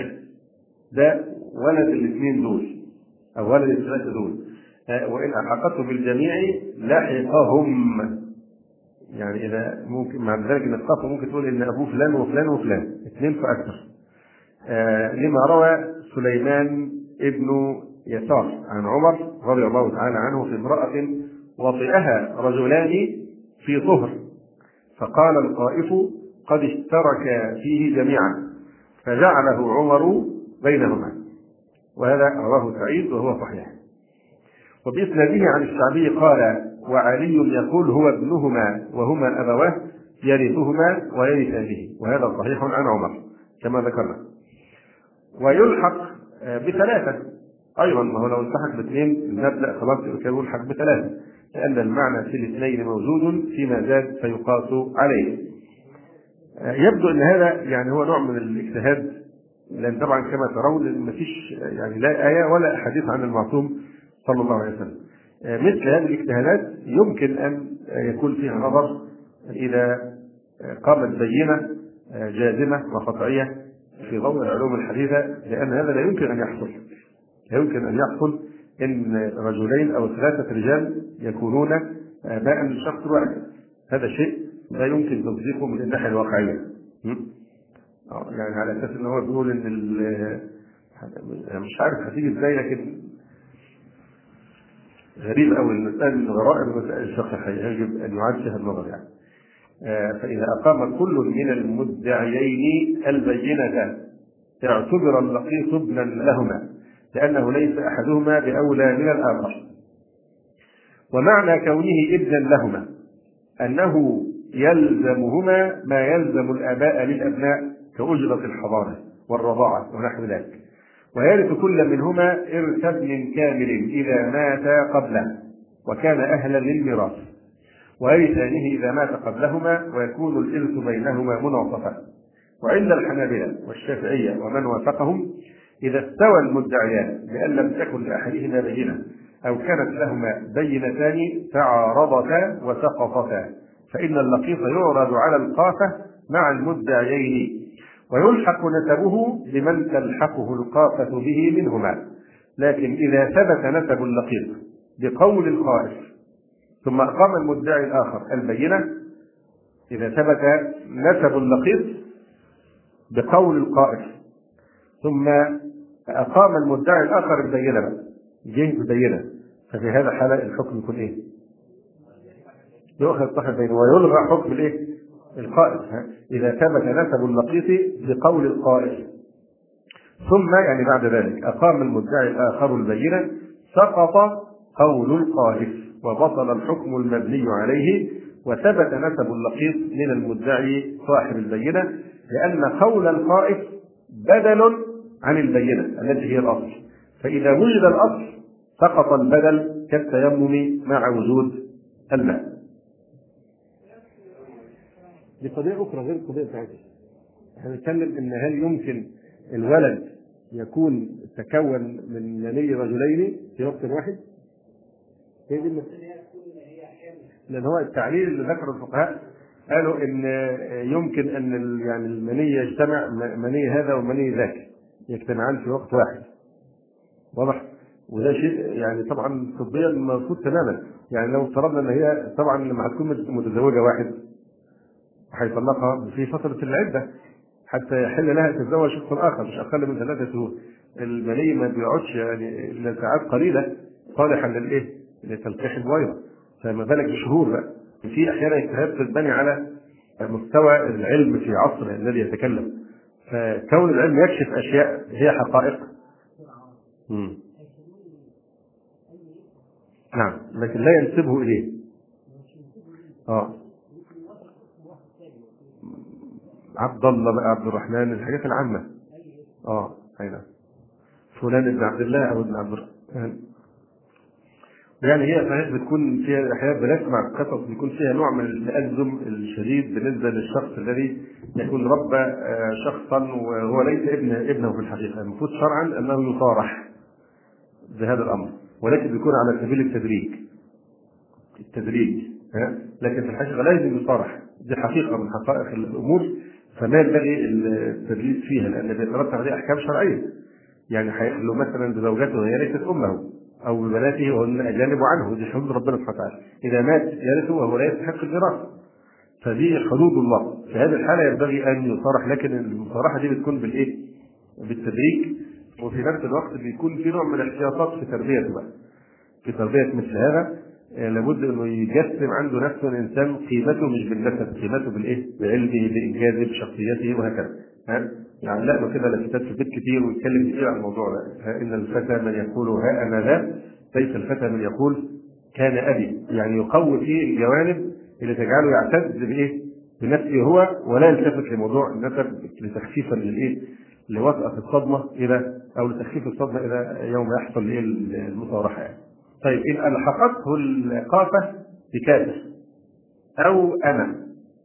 ده ولد الاثنين دول أو ولد الثلاثة دول، وإن ألحقته بالجميع لحقهم، يعني إذا ممكن مع ذلك إن القافة ممكن تقول إن أبوه فلان وفلان وفلان اثنين فأكثر. آه لما روى سليمان ابن يسار عن عمر رضي الله تعالى عنه في امرأة وطئها رجلان في طهر، فقال القائف: قد اشترك فيه جميعا، فجعله عمر بينهما. وهذا رواه سعيد وهو صحيح. وبإسناده عن الشعبي قال: وعلي يقول هو ابنهما وهما أبواه يرثهما ويرثانه. وهذا صحيح عن عمر كما ذكرنا. ويلحق بثلاثة أيضا، ما هو لو التحق باثنين المبدأ خلاص يلحق بثلاثة، لأن المعنى في الاثنين موجود فيما زاد فيقاس عليه. يبدو أن هذا يعني هو نوع من الاجتهاد، لأن طبعا كما ترون ما فيش يعني لا آية ولا حديث عن المعصوم صلى الله عليه وسلم. مثل هذه الاجتهادات يمكن أن يكون فيها نظر إذا قامت بينة جازمة وقطعية في ضوء العلوم الحديثة، لأن هذا لا يمكن أن يحصل. لا يمكن أن يحصل إن رجلين أو ثلاثة رجال يكونون آباء من شخص واحد، هذا شيء لا يمكن تصديقه من الناحية الواقعية. يعني على أساس إن هو بيقول إن مش عارف هتيجي إزاي، لكن غريب أوي المسألة من غرائب مسائل الفقه يجب أن يعاد فيها النظر يعني. فإذا أقام كل من المدعيين البينة اعتبر اللقيط ابنا لهما، لأنه ليس أحدهما بأولى من الآخر. ومعنى كونه ابنا لهما أنه يلزمهما ما يلزم الآباء للأبناء كأجرة الحضانة والرضاعة ونحو ذلك، ويرث كل منهما إرث ابن كامل إذا مات قبله وكان أهلا للميراث. ويرثانه إذا مات قبلهما ويكون الإرث بينهما مناصفة. وعند الحنابلة والشافعية ومن وافقهم إذا استوى المدعيان بأن لم تكن لأحدهما بينة أو كانت لهما بينتان تعارضتا وسقطتا فإن اللقيط يعرض على القافة مع المدعيين ويلحق نسبه بمن تلحقه القافة به منهما. لكن إذا ثبت نسب اللقيط بقول القائف ثم أقام المدعي الآخر البينة، إذا ثبت نسب اللقيط بقول القائف ثم أقام المدعي الآخر البينة جه ببينة، ففي هذا الحالة الحكم يكون إيه؟ يؤخذ صاحب بينه ويلغى حكم الإيه؟ القائف إذا ثبت نسب اللقيط بقول القائف ثم يعني بعد ذلك أقام المدعي الآخر البينة سقط قول القائف وبطل الحكم المبني عليه وثبت نسب اللقيط من المدعي صاحب البينة لأن قول القائف بدل عن البينة التي هي الأصل، فإذا وجد الأصل سقط البدل كالتيمم مع وجود الماء. دي قضية أخرى غير القضية بتاعتنا. احنا بنتكلم إن هل يمكن الولد يكون تكون من مني رجلين في وقت واحد؟ هي دي المسألة. لأن هو التعليل اللي ذكره الفقهاء قالوا إن يمكن أن يعني المني يجتمع مني هذا ومني ذاك يجتمعان في وقت واحد. واضح؟ وده شيء يعني طبعا طبيا مرفوض تماما. يعني لو افترضنا ان هي طبعا لما هتكون متزوجه واحد هيطلقها في فتره العده حتى يحل لها تتزوج شخص اخر مش اقل من ثلاثه شهور. المني ما بيقعدش يعني الا ساعات قليله صالحا للايه؟ لتلقيح البويضه، فما بالك بشهور بقى. في احيانا اجتهاد تتبني على مستوى العلم في عصر الذي يتكلم، فكون العلم يكشف اشياء هي حقائق. مم. نعم، لكن لا ينسبه إليه. اه عبد الله بقى عبد الرحمن الحاجات العامة. اه أيوة فلان ابن عبد الله أو ابن عبد الرحمن. يعني هي صحيح بتكون فيها أحيانا بنسمع قصص بيكون فيها نوع من التأزم الشديد بالنسبة للشخص الذي يكون ربى شخصا وهو ليس ابن ابنه في الحقيقة. المفروض شرعا أنه يصارح بهذا الأمر، ولكن بيكون على سبيل التدريج التدريج ها؟ لكن في الحقيقة لازم يصارح، دي حقيقة من حقائق الأمور فما ينبغي التدليس فيها لأن بيترتب عليه أحكام شرعية. يعني هيخلو مثلا بزوجته وهي ليست أمه أو ببناته وهن أجانب عنه، دي حدود ربنا سبحانه وتعالى. إذا مات يرثه وهو لا يستحق الميراث، فدي حدود الله. في هذه الحالة ينبغي أن يصارح، لكن المصارحة دي بتكون بالإيه؟ بالتدريج، وفي نفس الوقت بيكون في نوع من الاحتياطات في تربيته بقى. في تربية مثل هذا لابد انه يجسم عنده نفسه الانسان قيمته مش بالنسب، قيمته بالايه؟ بعلمه بانجازه بشخصيته وهكذا. ها؟ يعني لا كده لفتات في البيت كتير ويتكلم كتير عن الموضوع ده. ان الفتى من يقول ها انا ذا، ليس الفتى من يقول كان ابي. يعني يقوي فيه الجوانب اللي تجعله يعتز بايه؟ بنفسه هو ولا يلتفت لموضوع النسب لتخفيفا للايه؟ لوطأة الصدمه الى او لتخفيف الصدمه الى يوم يحصل ايه المصارحه يعني. طيب إن ألحقته القافة بكافر أو أنا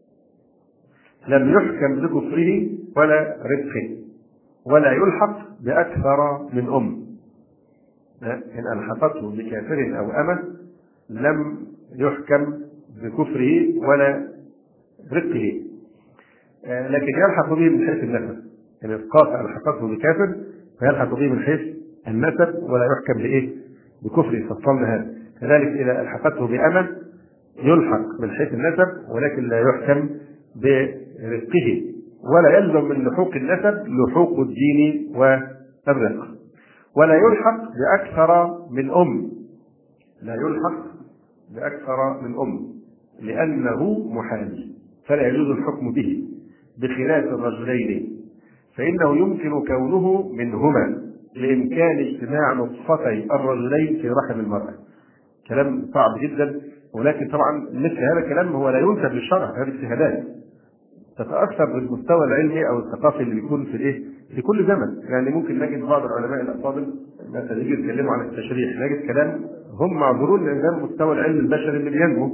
لم يحكم بكفره ولا رزقه ولا يلحق بأكثر من أم. إن ألحقته بكافر أو أنا لم يحكم بكفره ولا رزقه، لكن يلحق به من حيث النسب. يعني القافة ألحقته بكافر فيلحق به من حيث النسب ولا يحكم بإيه؟ بكفره. فصلنا هذا. كذلك إذا ألحقته بأمة يلحق من حيث النسب ولكن لا يحكم برزقه، ولا يلزم من لحوق النسب لحوق الدين والرزق، ولا يلحق بأكثر من أم. لا يلحق بأكثر من أم لأنه محال فلا يجوز الحكم به، بخلاف الرجلين فإنه يمكن كونه منهما لإمكان اجتماع نطفتي الرجلين في رحم المرأة. كلام صعب جدا، ولكن طبعا مثل هذا الكلام هو لا ينسب للشرع، هذه اجتهادات تتأثر بالمستوى العلمي أو الثقافي اللي بيكون في الإيه؟ في كل زمن. يعني ممكن نجد بعض العلماء الأفاضل مثلا يجي يتكلموا عن التشريح نجد كلام هم معذورون لأن ده المستوى العلمي البشري اللي بينمو،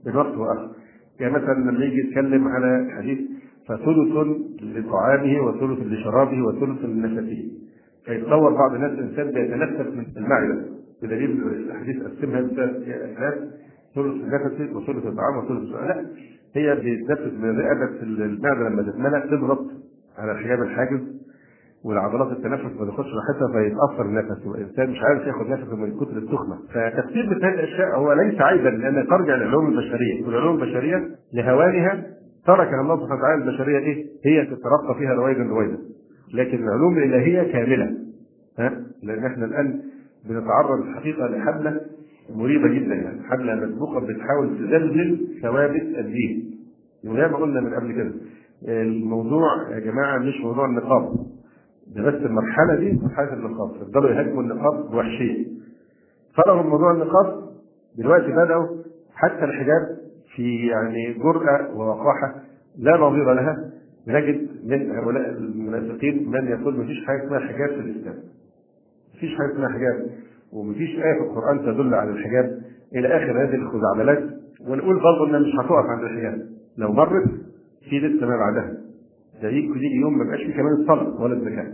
الوقت واخر. يعني مثلا لما يجي يتكلم على حديث فثلث لطعامه وثلث لشرابه وثلث لنفسه، فيتصور بعض الناس الانسان بيتنفس من المعده، بدليل الحديث قسمها ثلاث، ثلث لنفسه وثلث لطعامه وثلث لشرابه. لا، هي بتتنفس من الرئه، بس المعده لما تتملأ تضغط على الحجاب الحاجز والعضلات التنفس ما تاخدش راحتها فيتاثر النفس، والانسان مش عارف ياخد نفسه من كتر السخنه. فتفسير مثل هذه الاشياء هو ليس عيبا، لان ترجع للعلوم البشريه، والعلوم البشريه لهوانها تركها الله سبحانه وتعالى البشريه ايه؟ هي تترقى فيها رويدا رويدا. لكن العلوم الالهيه كامله، ها؟ لان احنا الان بنتعرض الحقيقه لحمله مريبه جدا، يعني حمله مسبوقه بتحاول تزلزل ثوابت الدين. وزي ما قلنا من قبل كده، الموضوع يا جماعه مش موضوع النقاب ده بس، المرحله دي مرحله النقاب، يفضلوا يهاجموا النقاب بوحشيه. فرغوا موضوع النقاب دلوقتي بداوا حتى الحجاب في يعني جرأة ووقاحه لا نظير لها. نجد من هؤلاء المنافقين من يقول مفيش حاجه اسمها حجاب في الاسلام، مفيش حاجه اسمها حجاب، ومفيش ايه في القران تدل على الحجاب، الى اخر هذه الخزعبلات. ونقول برضه انها مش هتقف عند الحجاب، لو مرت في لسه ما بعدها، ده يجي يوم ما بقاش في كمان الصلاه ولا الزكاه.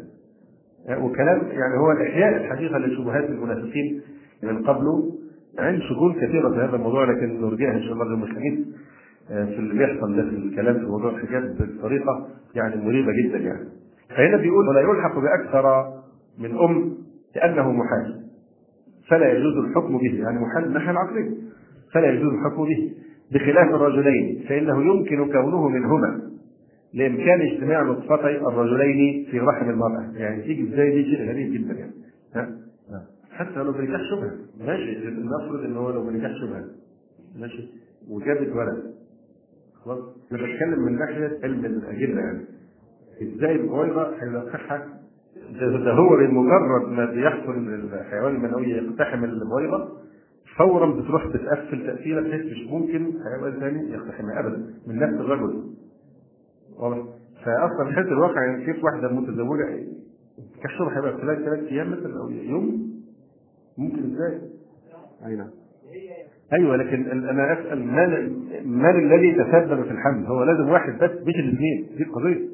وكلام يعني هو الاحياء الحقيقه لشبهات المنافقين من قبله. عند شغول كثيره في هذا الموضوع، لكن نرجعها ان شاء الله للمسلمين في اللي بيحصل ده في الكلام في موضوع الحجاب بطريقه يعني مريبه جدا. يعني فهنا بيقول ولا يلحق باكثر من ام لانه محال فلا يجوز الحكم به، يعني محال من الناحيه العقليه فلا يجوز الحكم به، بخلاف الرجلين فانه يمكن كونه منهما لامكان اجتماع نطفتي الرجلين في رحم المراه. يعني تيجي ازاي دي شيء غريب جدا يعني. ها؟ حتى لو بنكاح شبهه ماشي، نفرض ان هو لو بنكاح شبهه ماشي وجابت ولد، خلاص انا بتكلم من ناحيه علم الاجله، يعني ازاي البويضه هيلقحها؟ ده, ده هو بمجرد ما بيحصل الحيوان المنوي يقتحم البويضه فورا بتروح تتقفل تقفيله بحيث مش ممكن حيوان ثاني يقتحمها ابدا من نفس الرجل. واضح؟ فاصلا حته الواقع يعني كيف واحده متزوجه كشف هيبقى خلال ثلاث ايام مثلا او يوم، ممكن ازاي؟ اي نعم ايوه، لكن انا اسال من من الذي تسبب في الحمل؟ هو لازم واحد بس مش الاثنين، دي القضيه.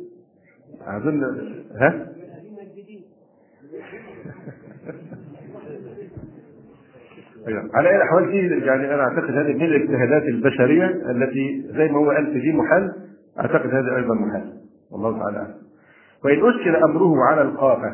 اظن ها؟ أيوة. على اي الاحوال دي يعني انا اعتقد هذه من الاجتهادات البشريه التي زي ما هو قال في دي محال، اعتقد هذا ايضا محال، والله تعالى اعلم. وان اشكل امره على القافه،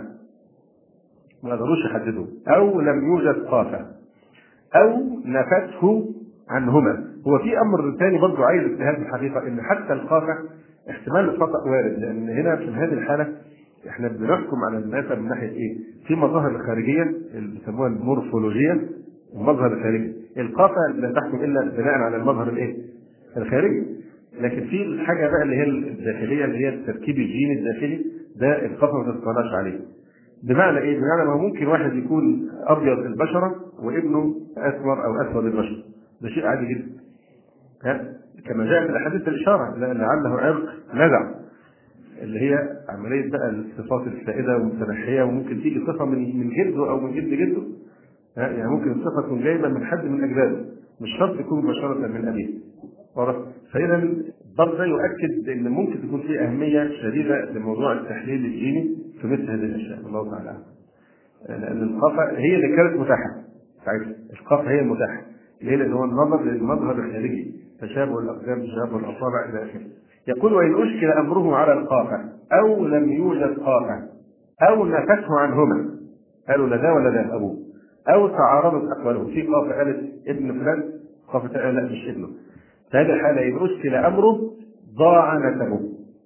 ما قدروش يحددوا، او لم يوجد قافه، او نفته عنهما. هو في امر ثاني برضه عايز اجتهاد الحقيقه، ان حتى القافه احتمال الخطا وارد، لان هنا في هذه الحاله احنا بنحكم على الناس من ناحيه ايه؟ في مظاهر خارجيه اللي بيسموها المورفولوجيه، المظهر الخارجي. القافه لا تحكم الا بناء على المظهر الايه؟ الخارجي. لكن في الحاجه بقى اللي هي الداخليه اللي هي التركيب الجيني الداخلي، ده القافه ما تتطلعش عليه. بمعنى ايه؟ بمعنى ما هو ممكن واحد يكون ابيض البشره وابنه اسمر او اسود البشره، ده شيء عادي جدا. ها؟ كما جاء في الاحاديث الاشاره لعله عرق نزع، اللي هي عمليه بقى الصفات السائده والمتنحيه، وممكن تيجي صفه من من جده او من جد جده. ها؟ يعني ممكن الصفه تكون جايبه من حد من اجداده، مش شرط تكون مباشره من ابيه. واضح؟ فاذا برضه ده يؤكد ان ممكن تكون في اهميه شديده لموضوع التحليل الجيني في مثل هذه الاشياء، الله تعالى اعلم. لان القافه هي اللي كانت متاحه ساعتها، القافه هي المتاحه. ليه؟ لان هو النظر للمظهر الخارجي، تشابه الاقدام تشابه الاصابع الى اخره. يقول وان اشكل امره على القافه او لم يوجد قافه او نفته عنهما، قالوا لا ده ولا ده ابوه، او تعارضت اقواله، في قافه قالت ابن فلان، قافه ثانيه لا مش ابنه. في هذه الحاله إذا أشكل أمره ضاع نسبه،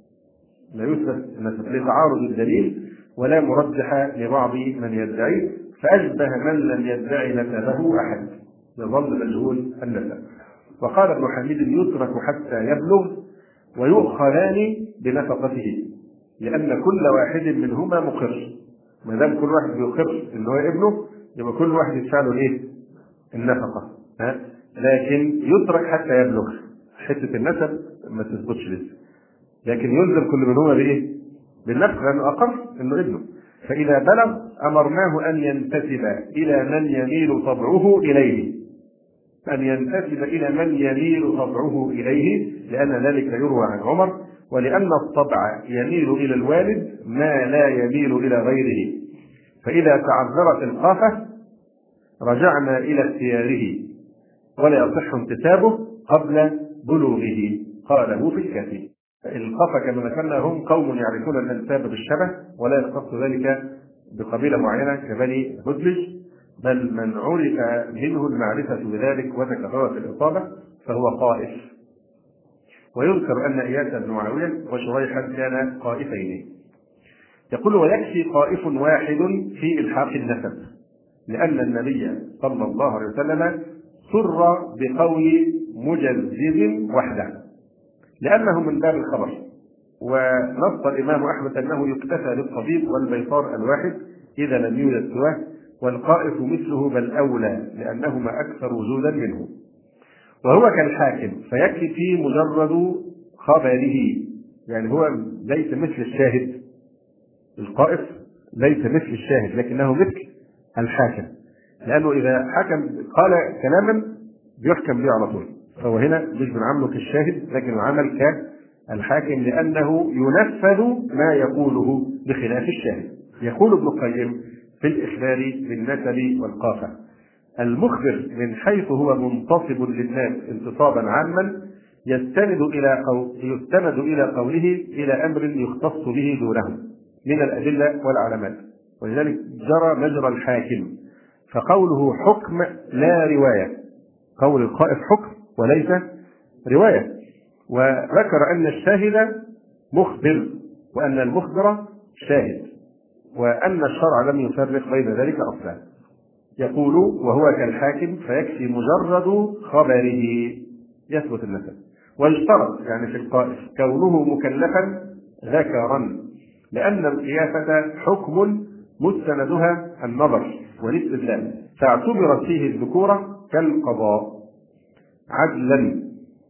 لا يثبت نسب لتعارض الدليل ولا مرجح لبعض من يدعي، فأشبه من لم يدعي نسبه أحد، يظل مجهول النسب. وقال ابن حميد يترك حتى يبلغ ويؤخذان بنفقته، لأن كل واحد منهما مقر. ما دام كل واحد بيقر إن هو ابنه يبقى كل واحد يدفع له إيه؟ النفقة. ها؟ لكن يترك حتى يبلغ، حته النسب ما تثبتش لسه، لكن يلزم كل منهما بايه؟ بالنفس، لانه اقر انه ابنه. فاذا بلغ امرناه ان ينتسب الى من يميل طبعه اليه، أن ينتسب إلى من يميل طبعه إليه، لأن ذلك يروى عن عمر، ولأن الطبع يميل إلى الوالد ما لا يميل إلى غيره، فإذا تعذرت القافة رجعنا إلى اختياره ولا يصح انتسابه قبل بلوغه، قاله في الكافي. القافة كما ذكرنا هم قوم يعرفون الأنساب بالشبه، ولا يختص ذلك بقبيلة معينة كبني هدلج، بل من عرف منه المعرفة بذلك وتكررت الإصابة فهو قائف. ويذكر أن إياس بن معاوية وشريحا كان قائفين. يقول: ويكفي قائف واحد في إلحاق النسب، لأن النبي صلى الله عليه وسلم سر بقول مجزز وحده، لأنه من باب الخبر. ونص الإمام أحمد أنه يكتفى بالطبيب والبيطار الواحد إذا لم يوجد سواه، والقائف مثله بل أولى لأنهما أكثر وجودا منه. وهو كالحاكم فيكفي مجرد خبره، يعني هو ليس مثل الشاهد. القائف ليس مثل الشاهد لكنه مثل الحاكم، لأنه إذا حكم قال كلاما بيحكم به على طول، فهو هنا مش بنعمله كالشاهد لكن عمل كالحاكم، لأنه ينفذ ما يقوله بخلاف الشاهد. يقول ابن القيم في الإخبار بالنسب والقافة: المخبر من حيث هو منتصب للناس انتصابا عاما يستند إلى قو... يستند إلى قوله إلى أمر يختص به دونه من الأدلة والعلامات، ولذلك جرى مجرى الحاكم، فقوله حكم لا رواية، قول القائف حكم وليس رواية. وذكر أن الشاهد مخبر وأن المخبر شاهد، وأن الشرع لم يفرق بين ذلك أصلا. يقول: وهو كالحاكم فيكفي مجرد خبره يثبت النسب. واشترط يعني في القائف كونه مكلفا ذكرا، لأن القيافة حكم مستندها النظر والاستدلال، فاعتبرت فيه الذكورة كالقضاء عدلا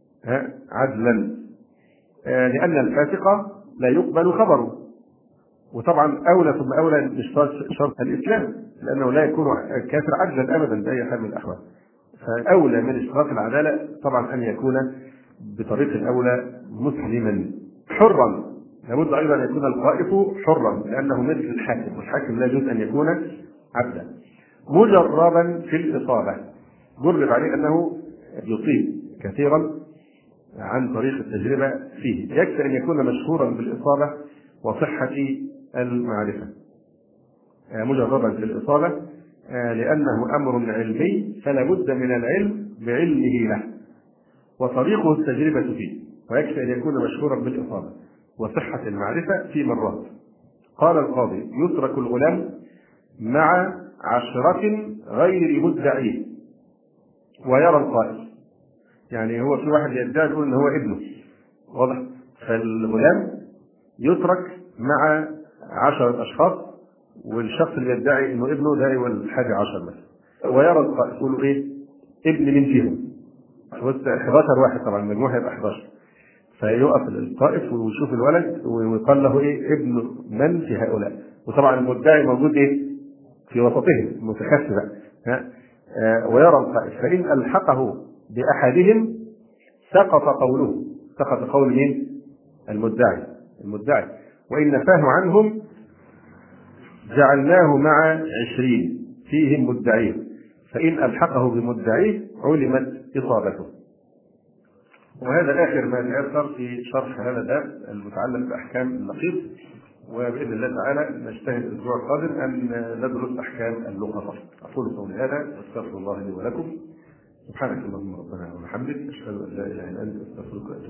عدلا آه لأن الفاسق لا يقبل خبره. وطبعا أولى ثم أولى باشتراط شرط الإسلام، لأنه لا يكون كافر عدلا أبدا بأي حال من الأحوال. فأولى من اشتراط العدالة طبعا أن يكون بطريق الأولى مسلما حرا. لابد أيضا أن يكون القائف حرا لأنه مثل الحاكم، والحاكم لا يجوز أن يكون عبدا. مجربا في الإصابة، جرب عليه أنه يصيب كثيرا عن طريق التجربة فيه. يكفي أن يكون مشهورا بالإصابة وصحة المعرفة. مجربا في الإصابة لأنه أمر علمي فلا بد من العلم بعلمه له وطريقه التجربة فيه. ويكفي أن يكون مشهورا بالإصابة وصحة المعرفة في مرات. قال القاضي: يترك الغلام مع عشرة غير مدعيه ويرى القائل، يعني هو في واحد يدعي يقول ان هو ابنه، واضح؟ فالغلام يترك مع عشرة اشخاص، والشخص اللي يدعي انه ابنه ده هو الحادي عشر مثلا، ويرى القائل يقول ايه؟ ابن من فيهم؟ احد عشر واحد، طبعا المجموع هيبقى احد عشر، فيقف القائف ويشوف الولد ويقال له ايه؟ ابن من في هؤلاء. وطبعا المدعي موجود ايه؟ في وسطهم، متخفي بقى. آه ويرى القائف فإن ألحقه بأحدهم سقط قوله، سقط قول مين؟ المدعي المدعي وإن نفاه عنهم جعلناه مع عشرين فيهم مدعين، فإن ألحقه بمدعيه علمت إصابته. وهذا آخر ما تيسر في شرح هذا الباب المتعلق بأحكام النقيض، وبإذن الله تعالى نجتهد الأسبوع القادم أن ندرس أحكام اللقطة. أقول قولي هذا واستغفر الله لي ولكم. سبحانك اللهم ربنا وبحمدك، أشهد أن لا إله إلا أنت، أستغفرك وأتوب